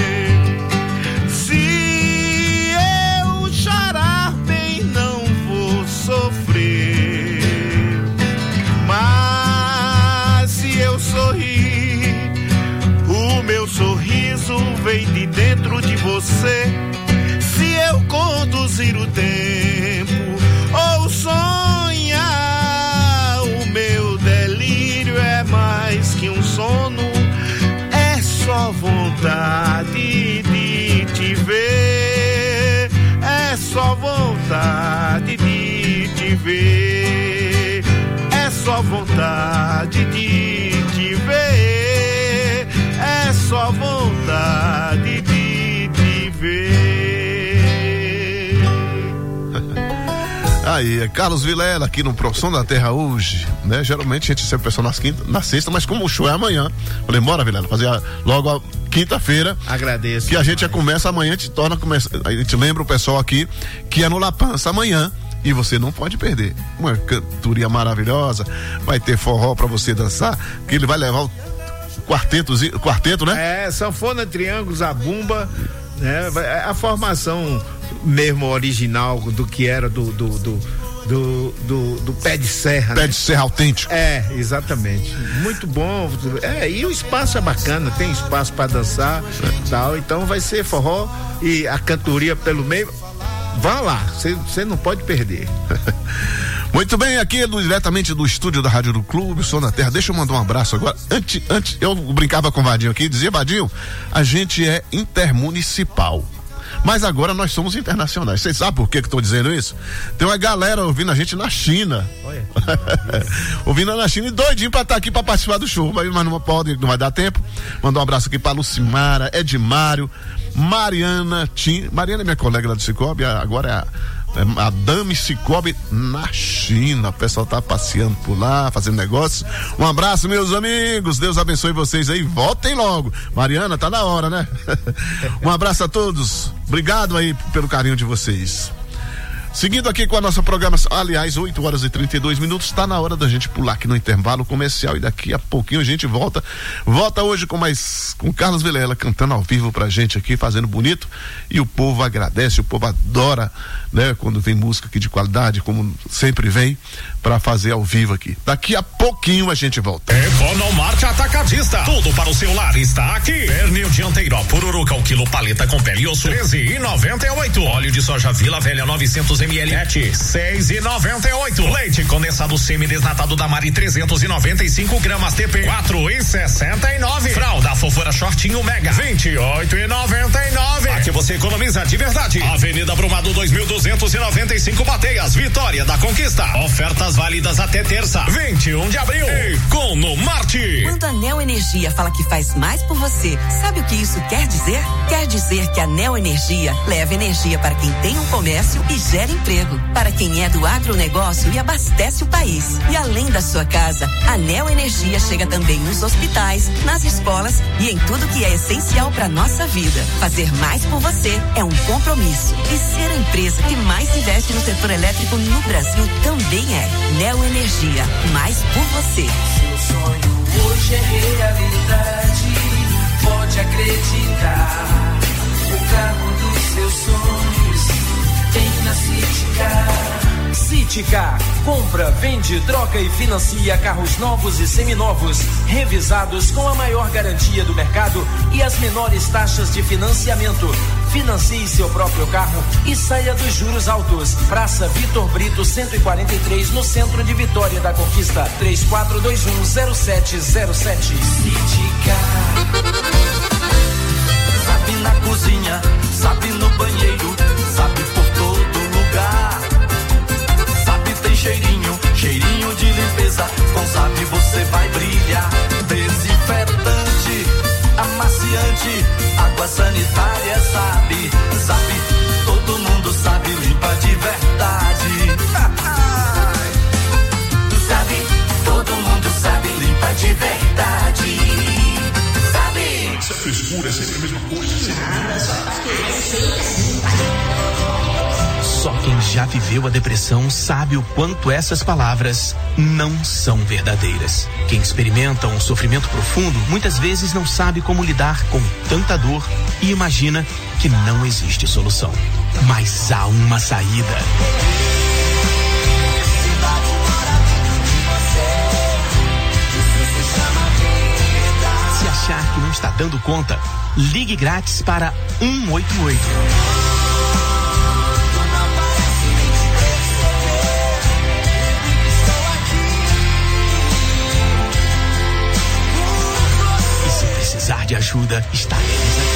Se eu chorar bem, não vou sofrer. Mas se eu sorrir, o meu sorriso vem de dentro de você. Se eu conduzir o tempo ou sonhar, o meu delírio é mais que um sono. É só vontade de te ver. É só vontade de te ver. É só vontade de te ver. É só vontade de te ver. Aí, é Carlos Vilela aqui no Profissão da Terra hoje, né? Geralmente a gente recebe o pessoal nas quinta, na sexta, mas como o show é amanhã, falei, bora, Vilela, fazer a, logo a quinta-feira. Agradeço. Que a gente já começa amanhã, a gente torna, começa, a gente lembra o pessoal aqui que é no La Pança amanhã. E você não pode perder. Uma cantoria maravilhosa, vai ter forró pra você dançar, que ele vai levar o quarteto, quarteto, né? É, sanfona, triângulo, zabumba, né? A formação mesmo original do que era do do, do, do, do, do pé de serra. Pé né? de serra autêntico. É, exatamente. Muito bom. É, e o espaço é bacana, tem espaço pra dançar e é. tal. Então vai ser forró e a cantoria pelo meio. Vá lá, você não pode perder. Muito bem, aqui do, diretamente do estúdio da Rádio do Clube, Som da Terra. Deixa eu mandar um abraço agora. Antes, antes eu brincava com o Vadinho aqui, dizia, Vadinho, a gente é intermunicipal. Mas agora nós somos internacionais. Vocês sabem por que que estou dizendo isso? Tem uma galera ouvindo a gente na China. Olha. Ouvindo na China e doidinho pra estar tá aqui pra participar do show. Mas não pode, não vai dar tempo. Mandar um abraço aqui pra Lucimara, Edmário, Mariana Tim. Mariana é minha colega lá do Cicobi, agora é a. A Dami Cicobi na China. O pessoal tá passeando por lá, fazendo negócio. Um abraço, meus amigos. Deus abençoe vocês aí. Voltem logo. Mariana, tá na hora, né? Um abraço a todos. Obrigado aí pelo carinho de vocês. Seguindo aqui com a nossa programação, aliás, oito horas e trinta e dois minutos, está na hora da gente pular aqui no intervalo comercial e daqui a pouquinho a gente volta. Volta hoje com mais, com Carlos Vilela cantando ao vivo pra gente aqui, fazendo bonito, e o povo agradece, o povo adora, né, quando vem música aqui de qualidade, como sempre vem, pra fazer ao vivo aqui. Daqui a pouquinho a gente volta. Economarte Atacadista, tudo para o celular está aqui. Pernil dianteiro, pururuca, o quilo paleta com pele e osso, treze e noventa e oito. Óleo de soja Vila Velha, novecentos mililitros, seis e noventa e oito. Leite condensado semi-desnatado da Mari, trezentos e noventa e cinco gramas T P, quatro e sessenta e nove. Fralda Fofura Shortinho Mega, vinte e oito e noventa e nove. Aqui você economiza de verdade. Avenida Brumado, dois mil duzentos e noventa e cinco, Bateias, Vitória da Conquista. Ofertas válidas até terça, vinte e um de abril. Economarte. Quando a Neo Energia fala que faz mais por você, sabe o que isso quer dizer? Quer dizer que a Neo Energia leva energia para quem tem um comércio e gera emprego, para quem é do agronegócio e abastece o país. E além da sua casa, a Neo Energia chega também nos hospitais, nas escolas e em tudo que é essencial para nossa vida. Fazer mais por você é um compromisso. E ser a empresa que mais investe no setor elétrico no Brasil também é. Neo Energia, mais por você. Seu sonho hoje é realidade, pode acreditar. O carro dos seus sonhos tem na Citicar. Citicar, compra, vende, troca e financia carros novos e seminovos, revisados com a maior garantia do mercado e as menores taxas de financiamento. Financie seu próprio carro e saia dos juros altos. Praça Vitor Brito cento e quarenta e três, no centro de Vitória da Conquista. três quatro dois um zero sete zero sete. Citicar. Sabe na cozinha, sabe no banheiro, sabe por todo lugar. Sabe tem cheirinho, cheirinho de limpeza. Com Sabe você vai brilhar. Desinfetante, amaciante, água sanitária, sabe, sabe, todo a mesma coisa. Só quem já viveu a depressão sabe o quanto essas palavras não são verdadeiras. Quem experimenta um sofrimento profundo muitas vezes não sabe como lidar com tanta dor e imagina que não existe solução. Mas há uma saída. Se achar que não está dando conta, ligue grátis para um um oito oito. Precisar de ajuda, estaremos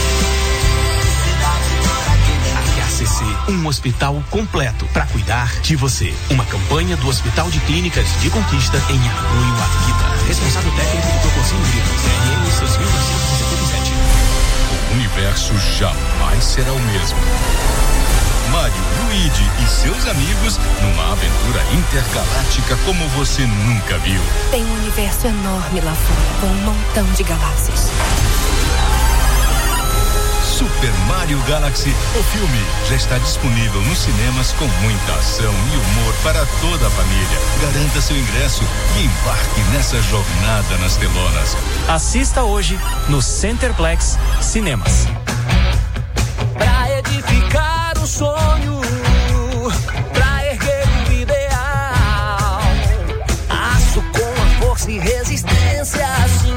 aqui. H C C, um hospital completo para cuidar de você. Uma campanha do Hospital de Clínicas de Conquista em apoio à vida. Responsável técnico do Proconzinho Brito, C R M seis mil novecentos e setenta e sete. O universo jamais será o mesmo. Mário, Luigi e seus amigos numa aventura intergaláctica como você nunca viu. Tem um universo enorme lá fora, com um montão de galáxias. Super Mario Galaxy, o filme, já está disponível nos cinemas com muita ação e humor para toda a família. Garanta seu ingresso e embarque nessa jornada nas telonas. Assista hoje no Centerplex Cinemas. Pra edificar o sonho, pra erguer o ideal, aço com a força e resistência, assim,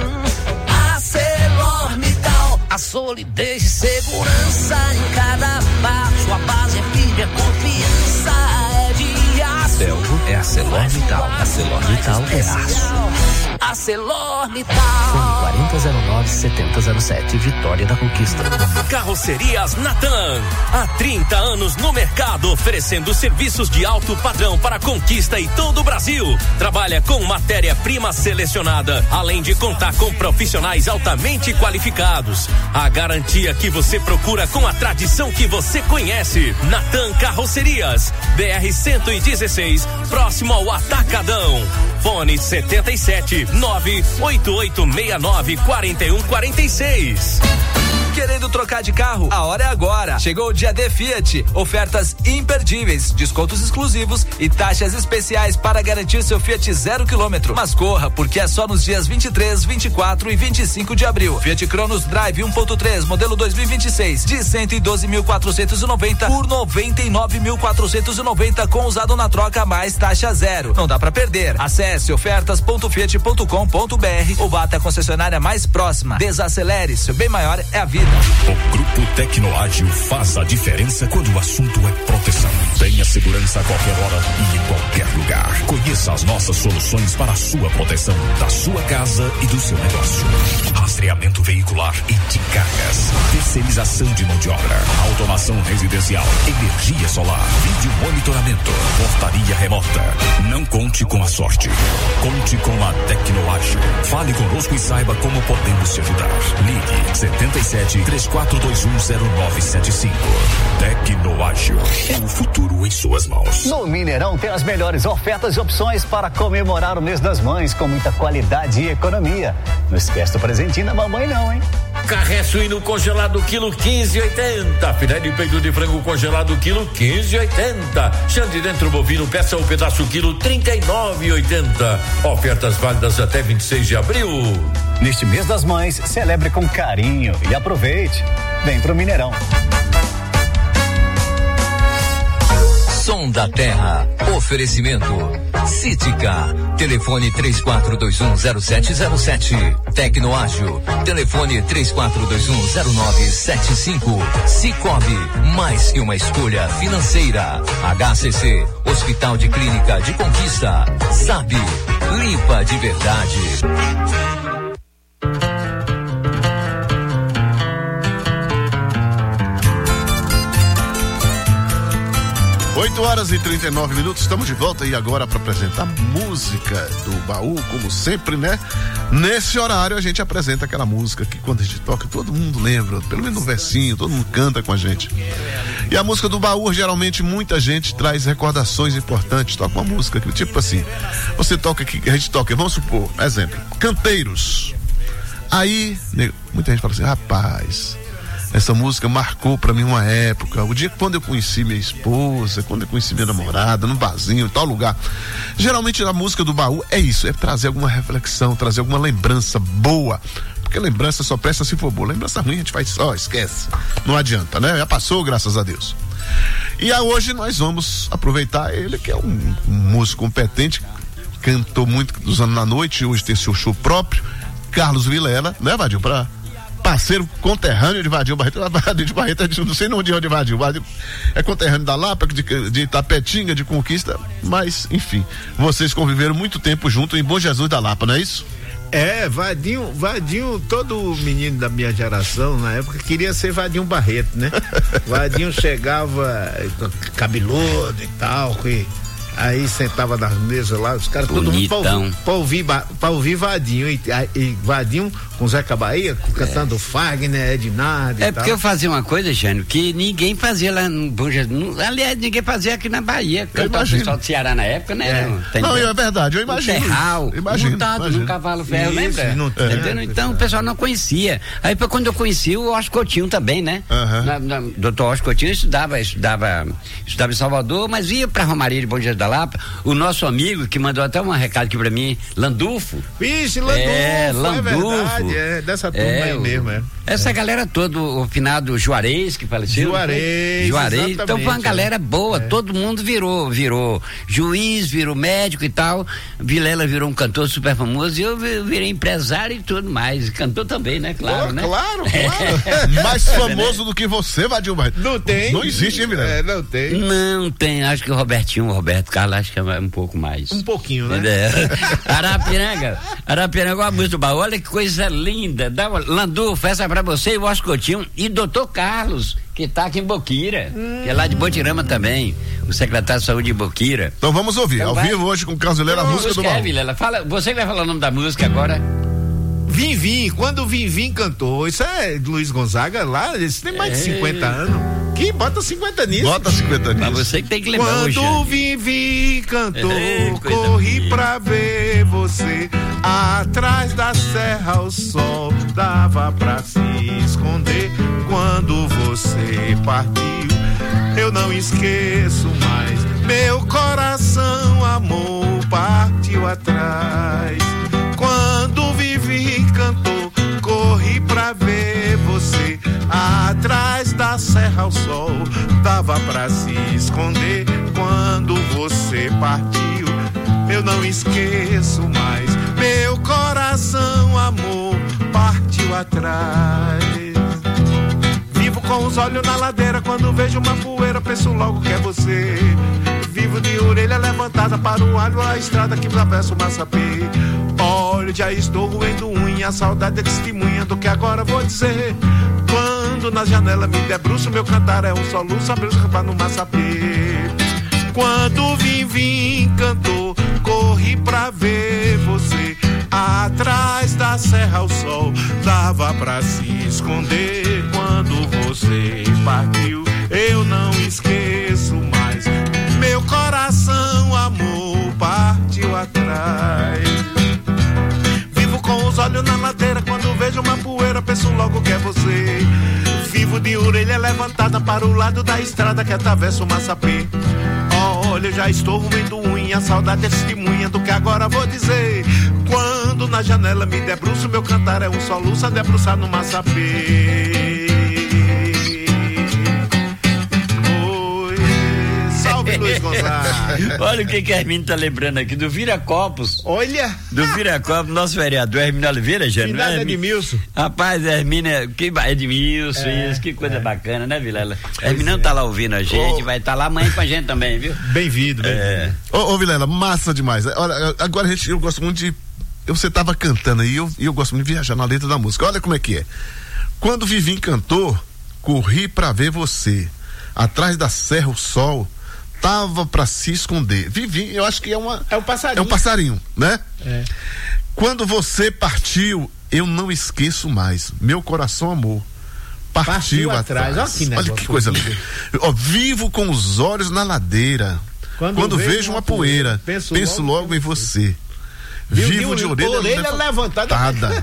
ArcelorMittal, a solidez e segurança em cada passo, a base é firme, a confiança é de aço. Belgo é ArcelorMittal, ArcelorMittal é aço. ArcelorMittal. Fone quarenta zero nove setenta zero sete, Vitória da Conquista. Carrocerias Natan. Há trinta anos no mercado, oferecendo serviços de alto padrão para Conquista e todo o Brasil. Trabalha com matéria-prima selecionada, além de contar com profissionais altamente qualificados. A garantia que você procura com a tradição que você conhece. Natan Carrocerias, B R cento e dezesseis, próximo ao Atacadão. Fone setenta e sete nove oito oito seis nove quatro um quatro seis. Querendo trocar de carro? A hora é agora. Chegou o dia D Fiat. Ofertas imperdíveis, descontos exclusivos e taxas especiais para garantir seu Fiat zero quilômetro. Mas corra, porque é só nos dias vinte e três, vinte e quatro e vinte e cinco de abril. Fiat Cronos Drive um ponto três, modelo dois mil e vinte e seis, de cento e doze mil quatrocentos e noventa por noventa e nove mil quatrocentos e noventa com usado na troca mais taxa zero. Não dá pra perder. Acesse ofertas ponto fiat ponto com ponto br ou vá até a concessionária mais próxima. Desacelere, seu bem maior é a vida. O Grupo Tecnoágil faz a diferença quando o assunto é proteção. Tenha segurança a qualquer hora e em qualquer lugar. Conheça as nossas soluções para a sua proteção, da sua casa e do seu negócio. Rastreamento veicular e de cargas. Terceirização de mão de obra. Automação residencial. Energia solar. Vídeo monitoramento. Portaria remota. Não conte com a sorte. Conte com a Tecnoágil. Fale conosco e saiba como podemos te ajudar. Ligue setenta e sete, três quatro dois um, zero nove sete cinco. Tecnoágil. É o futuro em suas mãos. No Mineirão tem as melhores ofertas e opções para comemorar o mês das mães com muita qualidade e economia. Não esquece do presentinho da mamãe não, hein? Carré suíno congelado quilo quinze e oitenta. Filé de peito de frango congelado quilo quinze e oitenta. Xande dentro bovino peça o pedaço quilo trinta e nove e oitenta. Ofertas válidas até vinte e seis de abril. Neste mês das mães, celebre com carinho e aproveite. Vem pro Mineirão. Som da Terra. Oferecimento. Cítica. Telefone três quatro dois um zero sete zero sete. Tecnoágil. Telefone três quatro dois um zero nove sete cinco. Cicobi. Mais que uma escolha financeira. H C C. Hospital de Clínica de Conquista. Sabe. Limpa de verdade. oito horas e trinta e nove minutos, estamos de volta e agora para apresentar música do baú, como sempre, né? Nesse horário a gente apresenta aquela música que quando a gente toca todo mundo lembra, pelo menos um versinho, todo mundo canta com a gente. E a música do baú, geralmente muita gente traz recordações importantes, toca uma música que tipo assim, você toca aqui, a gente toca, vamos supor, exemplo, Canteiros. Aí, muita gente fala assim, rapaz, Essa música marcou pra mim uma época. O dia quando eu conheci minha esposa, quando eu conheci minha namorada, num barzinho, em tal lugar. Geralmente a música do baú é isso, é trazer alguma reflexão, trazer alguma lembrança boa. Porque lembrança só presta se for boa. Lembrança ruim a gente faz só, esquece. Não adianta, né? Já passou, graças a Deus. E aí, hoje nós vamos aproveitar ele, que é um, um músico competente, cantou muito dos anos na noite, hoje tem seu show próprio, Carlos Vilela, né, Vadinho? Pra parceiro conterrâneo de Vadinho Barreto. Vadinho de Barreto, não sei onde é de Vadinho. Vadinho é conterrâneo da Lapa, de, de Itapetinga, de Conquista, mas, enfim, vocês conviveram muito tempo junto em Bom Jesus da Lapa, não é isso? É, Vadinho, Vadinho, todo menino da minha geração, na época, queria ser Vadinho Barreto, né? Vadinho chegava cabeludo e tal, que aí sentava nas mesas lá, os caras, todo mundo pra ouvir, pra ouvir, pra ouvir Vadinho, e, e Vadinho com Zeca Bahia, cantando é. Fagner, Ednardo É e porque tal. eu fazia uma coisa, Jânio, que ninguém fazia lá no Bom Jesus, aliás, ninguém fazia aqui na Bahia, cantar o pessoal do Ceará na época, né? É. Não, não, é verdade, eu imagino. Um terral, imagino, montado imagino. num cavalo ferro, Isso, lembra? não tem, é. Então o pessoal não conhecia. Aí quando eu conheci o Oscar Coutinho também, né? Uhum. Na, na, doutor Oscar Coutinho estudava, estudava, estudava em Salvador, mas ia pra Romaria de Bom Jesus da Lapa. O nosso amigo, que mandou até um recado aqui pra mim, Landulfo. Vixe, Landulfo, é, Landulfo. É verdade, é dessa turma é, aí mesmo, é. Essa é. galera toda, o finado Juarez, que faleceu. Juarez, Juarez. Então foi uma galera é. boa, é. todo mundo virou, virou juiz, virou médico e tal. Vilela virou um cantor super famoso e eu virei empresário e tudo mais. Cantor também, né? Claro, oh, né? Claro, claro. Mais famoso do que você, Vadinho Barreto. Não tem. Não existe, hein, Vilela? É, não tem. Não tem, acho que o Robertinho, o Roberto Carlos, acho que é um pouco mais. Um pouquinho, né? É. Arapiranga, Arapiranga, a música do baú, olha que coisa linda. Dá uma, Landulfo, essa pra você e o Oscar Coutinho e doutor Carlos, que tá aqui em Boquira, hum. que é lá de Botirama também, o secretário de saúde de Boquira. Então vamos ouvir, então ao vai. vivo hoje com o Carlos Vilela, a música, música do baú. É, Vilela, fala, você vai falar o nome da música agora? Vim Vim, quando o Vim Vim cantou, isso é Luiz Gonzaga lá, isso tem mais é. de cinquenta anos. Que bota cinquenta nisso. Bota cinquenta nisso. Mas você que tem que lembrar. Quando o Vim Vim cantou, é, corri minha. pra ver você. Atrás da serra o sol dava pra se esconder. Quando você partiu, eu não esqueço mais. Meu coração, amor, partiu atrás. Quando Vivi cantou, corri pra ver você. Atrás da serra o sol dava pra se esconder. Quando você partiu, eu não esqueço mais. Meu coração, amor, partiu atrás. Vivo com os olhos na ladeira, quando vejo uma poeira, penso logo que é você. Vivo de orelha levantada para o alho, a estrada que atravessa o Massapê. Olha, já estou roendo unha, a saudade é testemunha do que agora vou dizer. Quando na janela me debruço, meu cantar é um soluço, abriu o cantar no Massapê. Quando Vim Vim cantou, corri pra ver você. Atrás da serra o sol dava pra se esconder. Quando você partiu, eu não esqueço mais. Meu coração, amor, partiu atrás. Vivo com os olhos na ladeira, quando vejo uma poeira, penso logo que é você. Vivo de orelha levantada para o lado da estrada que atravessa o Massapê. Olha, eu já estou roendo unha, a saudade é testemunha do que agora vou dizer. Quando na janela me debruço, meu cantar é um soluço a debruçar no Massapê. Salve, Luiz Gonzaga. Olha o que que a Hermínio tá lembrando aqui do Viracopos. Olha. Do Viracopos, nosso vereador Hermínio Oliveira, já não é? Edmilson. Rapaz, Hermínio, que Edmilson, é, isso, que coisa é. bacana, né, Vilela? Hermínio é. tá lá ouvindo a gente, oh. vai estar tá lá amanhã com a gente também, viu? Bem-vindo, bem-vindo. É. Ô, ô, Vilela, massa demais. Olha, agora a gente, eu gosto muito de, você tava cantando aí, eu, eu gosto muito de viajar na letra da música. Olha como é que é. Quando Vivim cantou, corri pra ver você. Atrás da serra o sol tava pra se esconder. Vivi, eu acho que é uma. É um passarinho. É um passarinho, né? É. Quando você partiu, eu não esqueço mais. Meu coração, amor, partiu, partiu atrás. atrás. Olha que, Olha que coisa linda. Ó, vivo com os olhos na ladeira. Quando, Quando vejo, vejo uma poeira, poeira penso, penso logo, logo em você. Vivo de, de orelha, orelha levantada.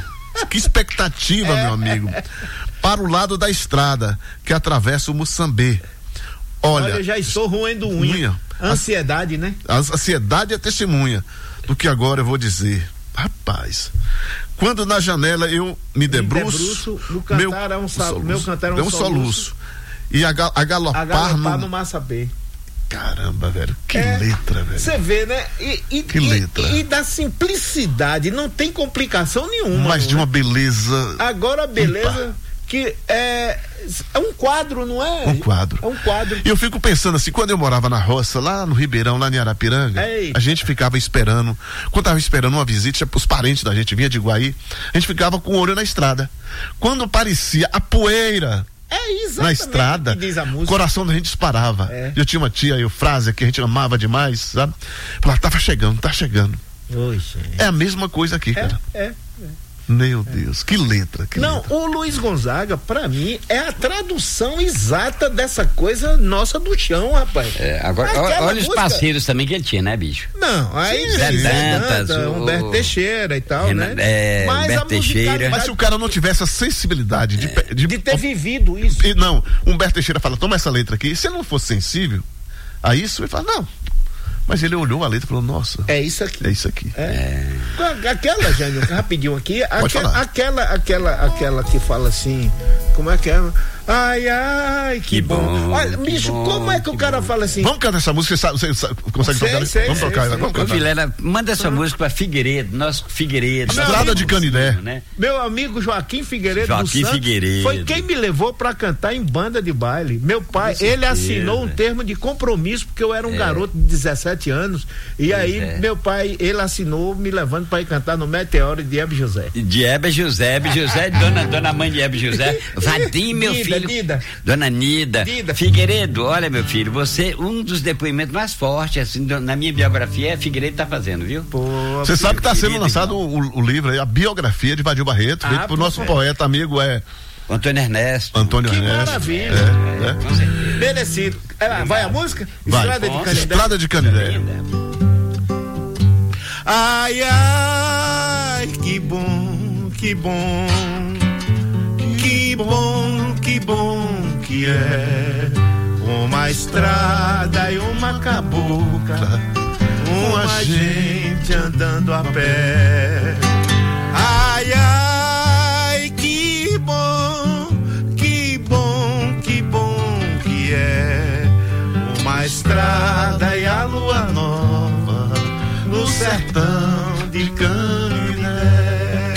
que expectativa, é, meu amigo. É. Para o lado da estrada que atravessa o Moçambê. Olha, Olha já estou roendo unha. unha. Ansiedade, a, né? A ansiedade é testemunha do que agora eu vou dizer. Rapaz, quando na janela eu me debruço, me debruço no cantar meu, é um sal, meu cantar é um, é um soluço. soluço. E a, a galopar, a galopar no, no Massabê. Caramba, velho, que é, letra, velho. Você vê, né? E, e, que e, letra. E, e da simplicidade, não tem complicação nenhuma. Mas de uma beleza. Agora a beleza que é, é um quadro, não é? Um quadro. É um quadro. E eu fico pensando assim, quando eu morava na roça, lá no Ribeirão, lá em Arapiranga, Ei. a gente ficava esperando, quando tava esperando uma visita, os parentes da gente vinha de Iguaí, a gente ficava com o olho na estrada. Quando parecia a poeira É na estrada, o coração da gente disparava. É. Eu tinha uma tia, Eufrásia, que a gente amava demais, sabe? Falava, tava chegando, tá chegando. Oxe. É a mesma coisa aqui, é, cara. É, é. Meu Deus, que letra. Que Não, letra. o Luiz Gonzaga, pra mim, é a tradução exata dessa coisa nossa do chão, rapaz. É, agora, Aquela olha música... os parceiros também que ele tinha, né, bicho? Não, aí Sim, Zé Dantas, Danta, o... Humberto Teixeira e tal, Renan, né? É, mas Humberto Teixeira. Mas se o cara não tivesse a sensibilidade de, é. de, de ter vivido isso. Não, Humberto Teixeira fala, toma essa letra aqui. Se ele não fosse sensível a isso, ele fala, não. Mas ele olhou a letra e falou, nossa. É isso aqui. É isso aqui. É. É. Aquela, Jânio, rapidinho aqui, aquela, aquela, aquela, aquela que fala assim, como é que é? Ai, ai, que, que bom. bom. Olha, que bicho, bom, como é que, que o cara bom. fala assim? Vamos cantar essa música, você, sabe, você sabe, consegue sei, tocar? Sei, vamos sei, tocar, sei, vamos cantar. Vilela, manda essa uhum. música pra Figueiredo, nosso Figueiredo. Estrada de Canidé. Né? Meu amigo Joaquim Figueiredo Joaquim do Santos Figueiredo. foi quem me levou pra cantar em banda de baile. Meu pai, ele assinou um termo de compromisso, porque eu era um é. garoto de dezessete anos, e pois aí é. meu pai, ele assinou me levando pra ir cantar no Meteoro de Hebe José. De Hebe José, Hebe José, dona, dona mãe de Hebe José. Vadim, meu Nida, filho. Nida. Dona Nida, Nida, Figueiredo, olha meu filho, você, um dos depoimentos mais fortes, assim, na minha biografia, é Figueiredo tá fazendo, viu? Você sabe que tá sendo lançado o, o livro aí, a biografia de Vadil Barreto, ah, feito pro nosso é. poeta amigo, é... Antônio Ernesto. Antônio que Ernesto. Maravilha. É, é. Merecido. É, vai a música? Vai. Estrada de Canidé. Estrada de Canidé. Ai, ai, que bom, que bom, que bom, que bom que é uma estrada e uma cabocla, uma gente andando a pé. Ai, ai, que bom, que bom, que bom que é uma estrada e a lua nova no sertão de Canidé.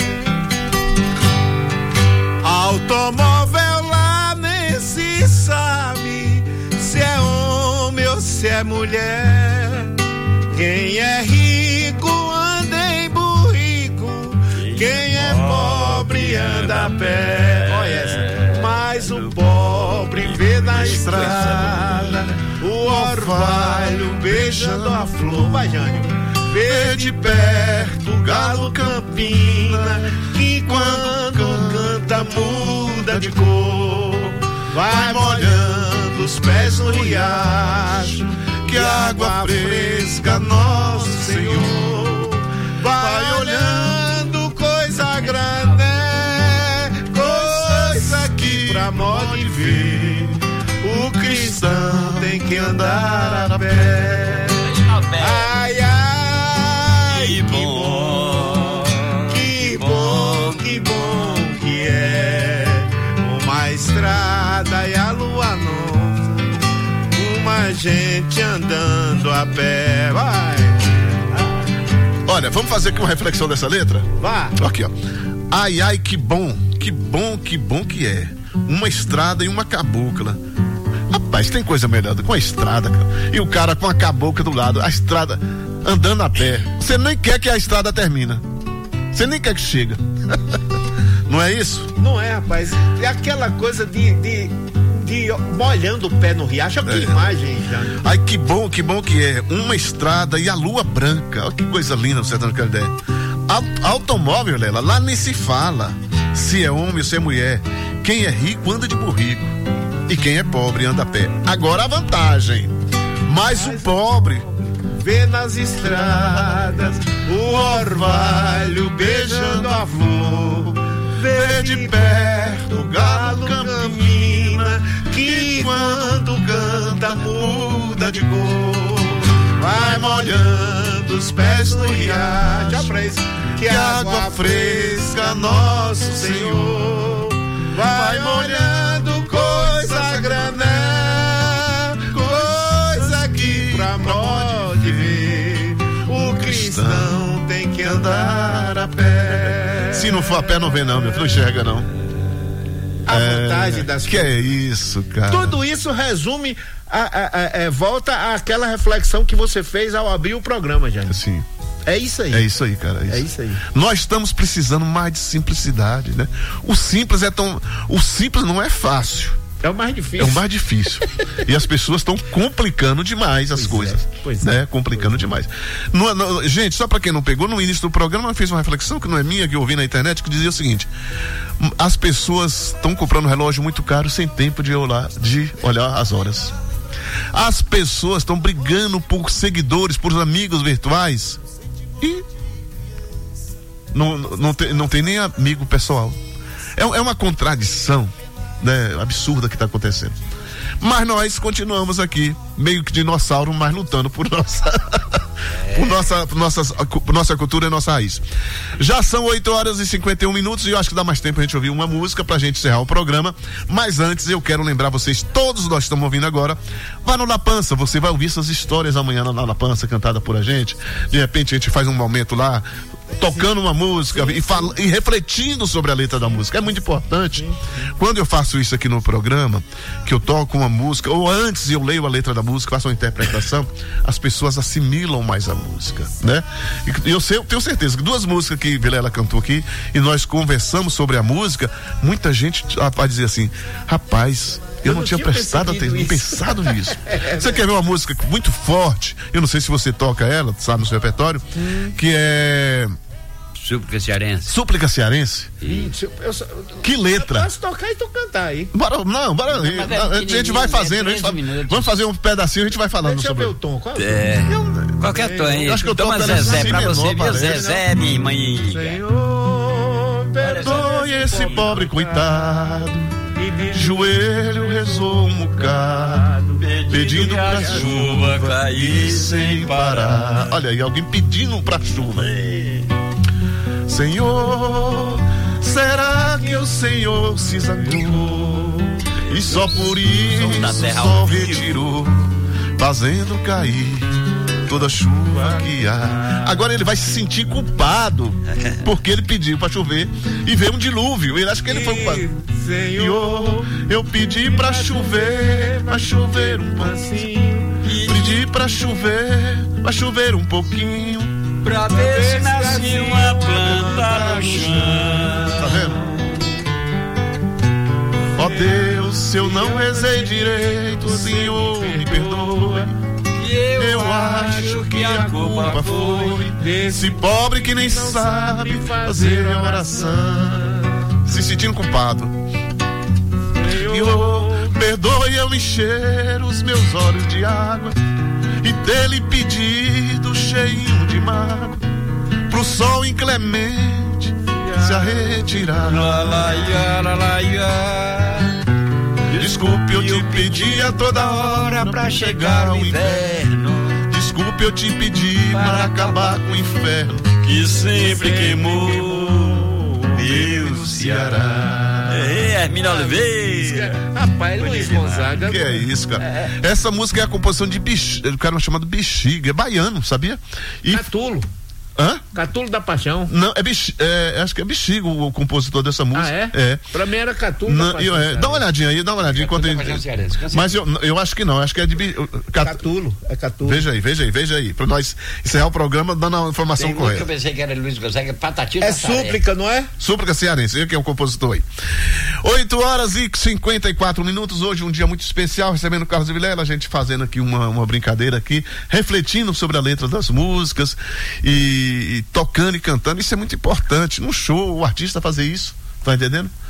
Automóvel lá nem se sabe se é homem ou se é mulher. Quem é rico anda em burrico, quem é pobre anda a pé. Olha essa. Mas o pobre vê na estrada o orvalho beijando a flor. Vai, Jânio. Vê de perto o galo campina, que quando canta muda de cor. Vai molhando os pés no riacho, que água fresca, nosso Senhor. Vai olhando coisa grande, coisa que pra modo de ver o cristão tem que andar a pé. Ai, ai, que bom, que bom, que bom que é uma estrada e a lua nova, uma gente andando a pé. Vai. Olha, vamos fazer aqui uma reflexão dessa letra? Vá. Aqui, ó. Ai, ai, que bom, que bom, que bom que é uma estrada e uma cabocla. Rapaz, tem coisa melhor do que uma estrada, cara. E o cara com a cabocla do lado, a estrada andando a pé. Você nem quer que a estrada termina. Você nem quer que chegue. Não é isso? Não é, rapaz. É aquela coisa de, de, de molhando o pé no riacho. Olha que é. imagem, Jânio. Ai, que bom, que bom que é uma estrada e a lua branca. Olha que coisa linda no sertão de Canidé. Automóvel, Lela, lá nem se fala se é homem ou se é mulher. Quem é rico anda de burrico e quem é pobre anda a pé. Agora a vantagem, mas, mas o pobre vê nas estradas o orvalho beijando a flor. de perto o galo campina, que quando canta muda de cor. Vai molhando os pés no riacho, que água fresca, nosso Senhor. Vai molhando coisa a granel, coisa que pra pode ver. O cristão tem que andar a pé. Se não for a pé, não vê não, meu filho, não enxerga não. A é, vontade das que é isso, cara. Tudo isso resume a, a, a, é, volta àquela reflexão que você fez ao abrir o programa, Jânio. Sim. É isso aí. É isso aí, cara. É isso. é isso aí. Nós estamos precisando mais de simplicidade, né? O simples é tão. O simples não é fácil. É o mais difícil. É o mais difícil. E as pessoas estão complicando demais as pois coisas. É, pois né? É. Complicando pois demais. No, no, gente, só pra quem não pegou, no início do programa eu fiz uma reflexão que não é minha, que eu ouvi na internet, que dizia o seguinte: as pessoas estão comprando relógio muito caro sem tempo de olhar, de olhar as horas. As pessoas estão brigando por seguidores, por amigos virtuais e não, não, tem, não tem nem amigo pessoal. É, é uma contradição, né, absurda que está acontecendo. Mas nós continuamos aqui, meio que dinossauro, mas lutando por nossa, é. por nossa, por nossas, por nossa cultura e nossa raiz. Já são oito horas e cinquenta e um minutos e eu acho que dá mais tempo a gente ouvir uma música pra gente encerrar o programa. Mas antes eu quero lembrar vocês, todos nós estamos ouvindo agora, vá no La Pança, você vai ouvir essas histórias amanhã na La Pança, cantada por a gente. De repente a gente faz um momento lá, tocando uma música e, fala, e refletindo sobre a letra da música. É muito importante. Quando eu faço isso aqui no programa, que eu toco uma música, ou antes eu leio a letra da música, faço uma interpretação, as pessoas assimilam mais a música, né? E eu, sei, eu tenho certeza que duas músicas que Vilela cantou aqui e nós conversamos sobre a música, muita gente vai dizer assim: rapaz, eu, eu não, não tinha, tinha prestado atenção, pensado nisso. Você quer ver uma música muito forte? Eu não sei se você toca ela, sabe, no seu repertório, hum. que é Súplica Cearense. Súplica Cearense? Isso. Eu, eu, que letra? Eu posso tocar e tu cantar aí. Bora, não, bora. Não, é a gente vai fazendo. É a gente vai, vamos fazer um pedacinho, a gente vai falando Deixa sobre. Deixa eu ver o tom. Qual é o tom? É. Qualquer tom aí. Acho que eu tô Toma Zezé pra você, viu? Zezé, minha mãe. Senhor, perdoe esse pobre coitado. Joelho rezou um bocado, pedindo pra chuva cair sem parar. Olha aí, alguém pedindo pra chuva. Senhor, será que o Senhor se zangou e só por isso o sol retirou, fazendo cair toda a chuva que há? Agora ele vai se sentir culpado porque ele pediu pra chover e veio um dilúvio. Ele acha que ele foi culpado. Senhor, eu pedi pra chover, pra chover um pouquinho. Pedi pra chover, pra chover um pouquinho, pra ver se nascia uma planta no chão. Tá vendo? Ó Deus, se eu não rezei direito, Senhor, me perdoe. Eu acho que a culpa foi desse pobre que nem sabe fazer a oração, se sentindo culpado. Senhor, perdoe eu encher os meus olhos de água e dele pedido cheio de mágoa, pro sol inclemente se a retirar. Desculpe, eu te pedi a toda hora pra chegar o inverno. Desculpe, eu te pedi para acabar com o inferno que sempre queimou meu Ceará. É, Hermínio Oliveira. Rapaz, Luiz Gonzaga. Que é isso, cara? É. Essa música é a composição de Bexiga, do cara chamado Bexiga, é baiano, sabia? E Catulo. Hã? Catulo da Paixão. Não, é, Bex, é acho que é Bexiga o, o compositor dessa música. Ah, é? É. Pra mim era Catulo não, da Paixão. Eu, é, dá uma olhadinha aí, dá uma olhadinha. Enquanto ele... Mas eu, eu acho que não, acho que é de Cat... Catulo, é Catulo. Veja aí, veja aí, veja aí, pra nós encerrar o programa dando a informação Tem correta. Eu pensei que era Luiz Gonzaga, Patatinho É Súplica, não é? Súplica Cearense, eu que é o compositor aí. oito horas e cinquenta e quatro minutos, hoje um dia muito especial, recebendo o Carlos Vilela, a gente fazendo aqui uma, uma brincadeira aqui, refletindo sobre a letra das músicas e, e tocando e cantando. Isso é muito importante. Num show, o artista fazer isso, tá entendendo?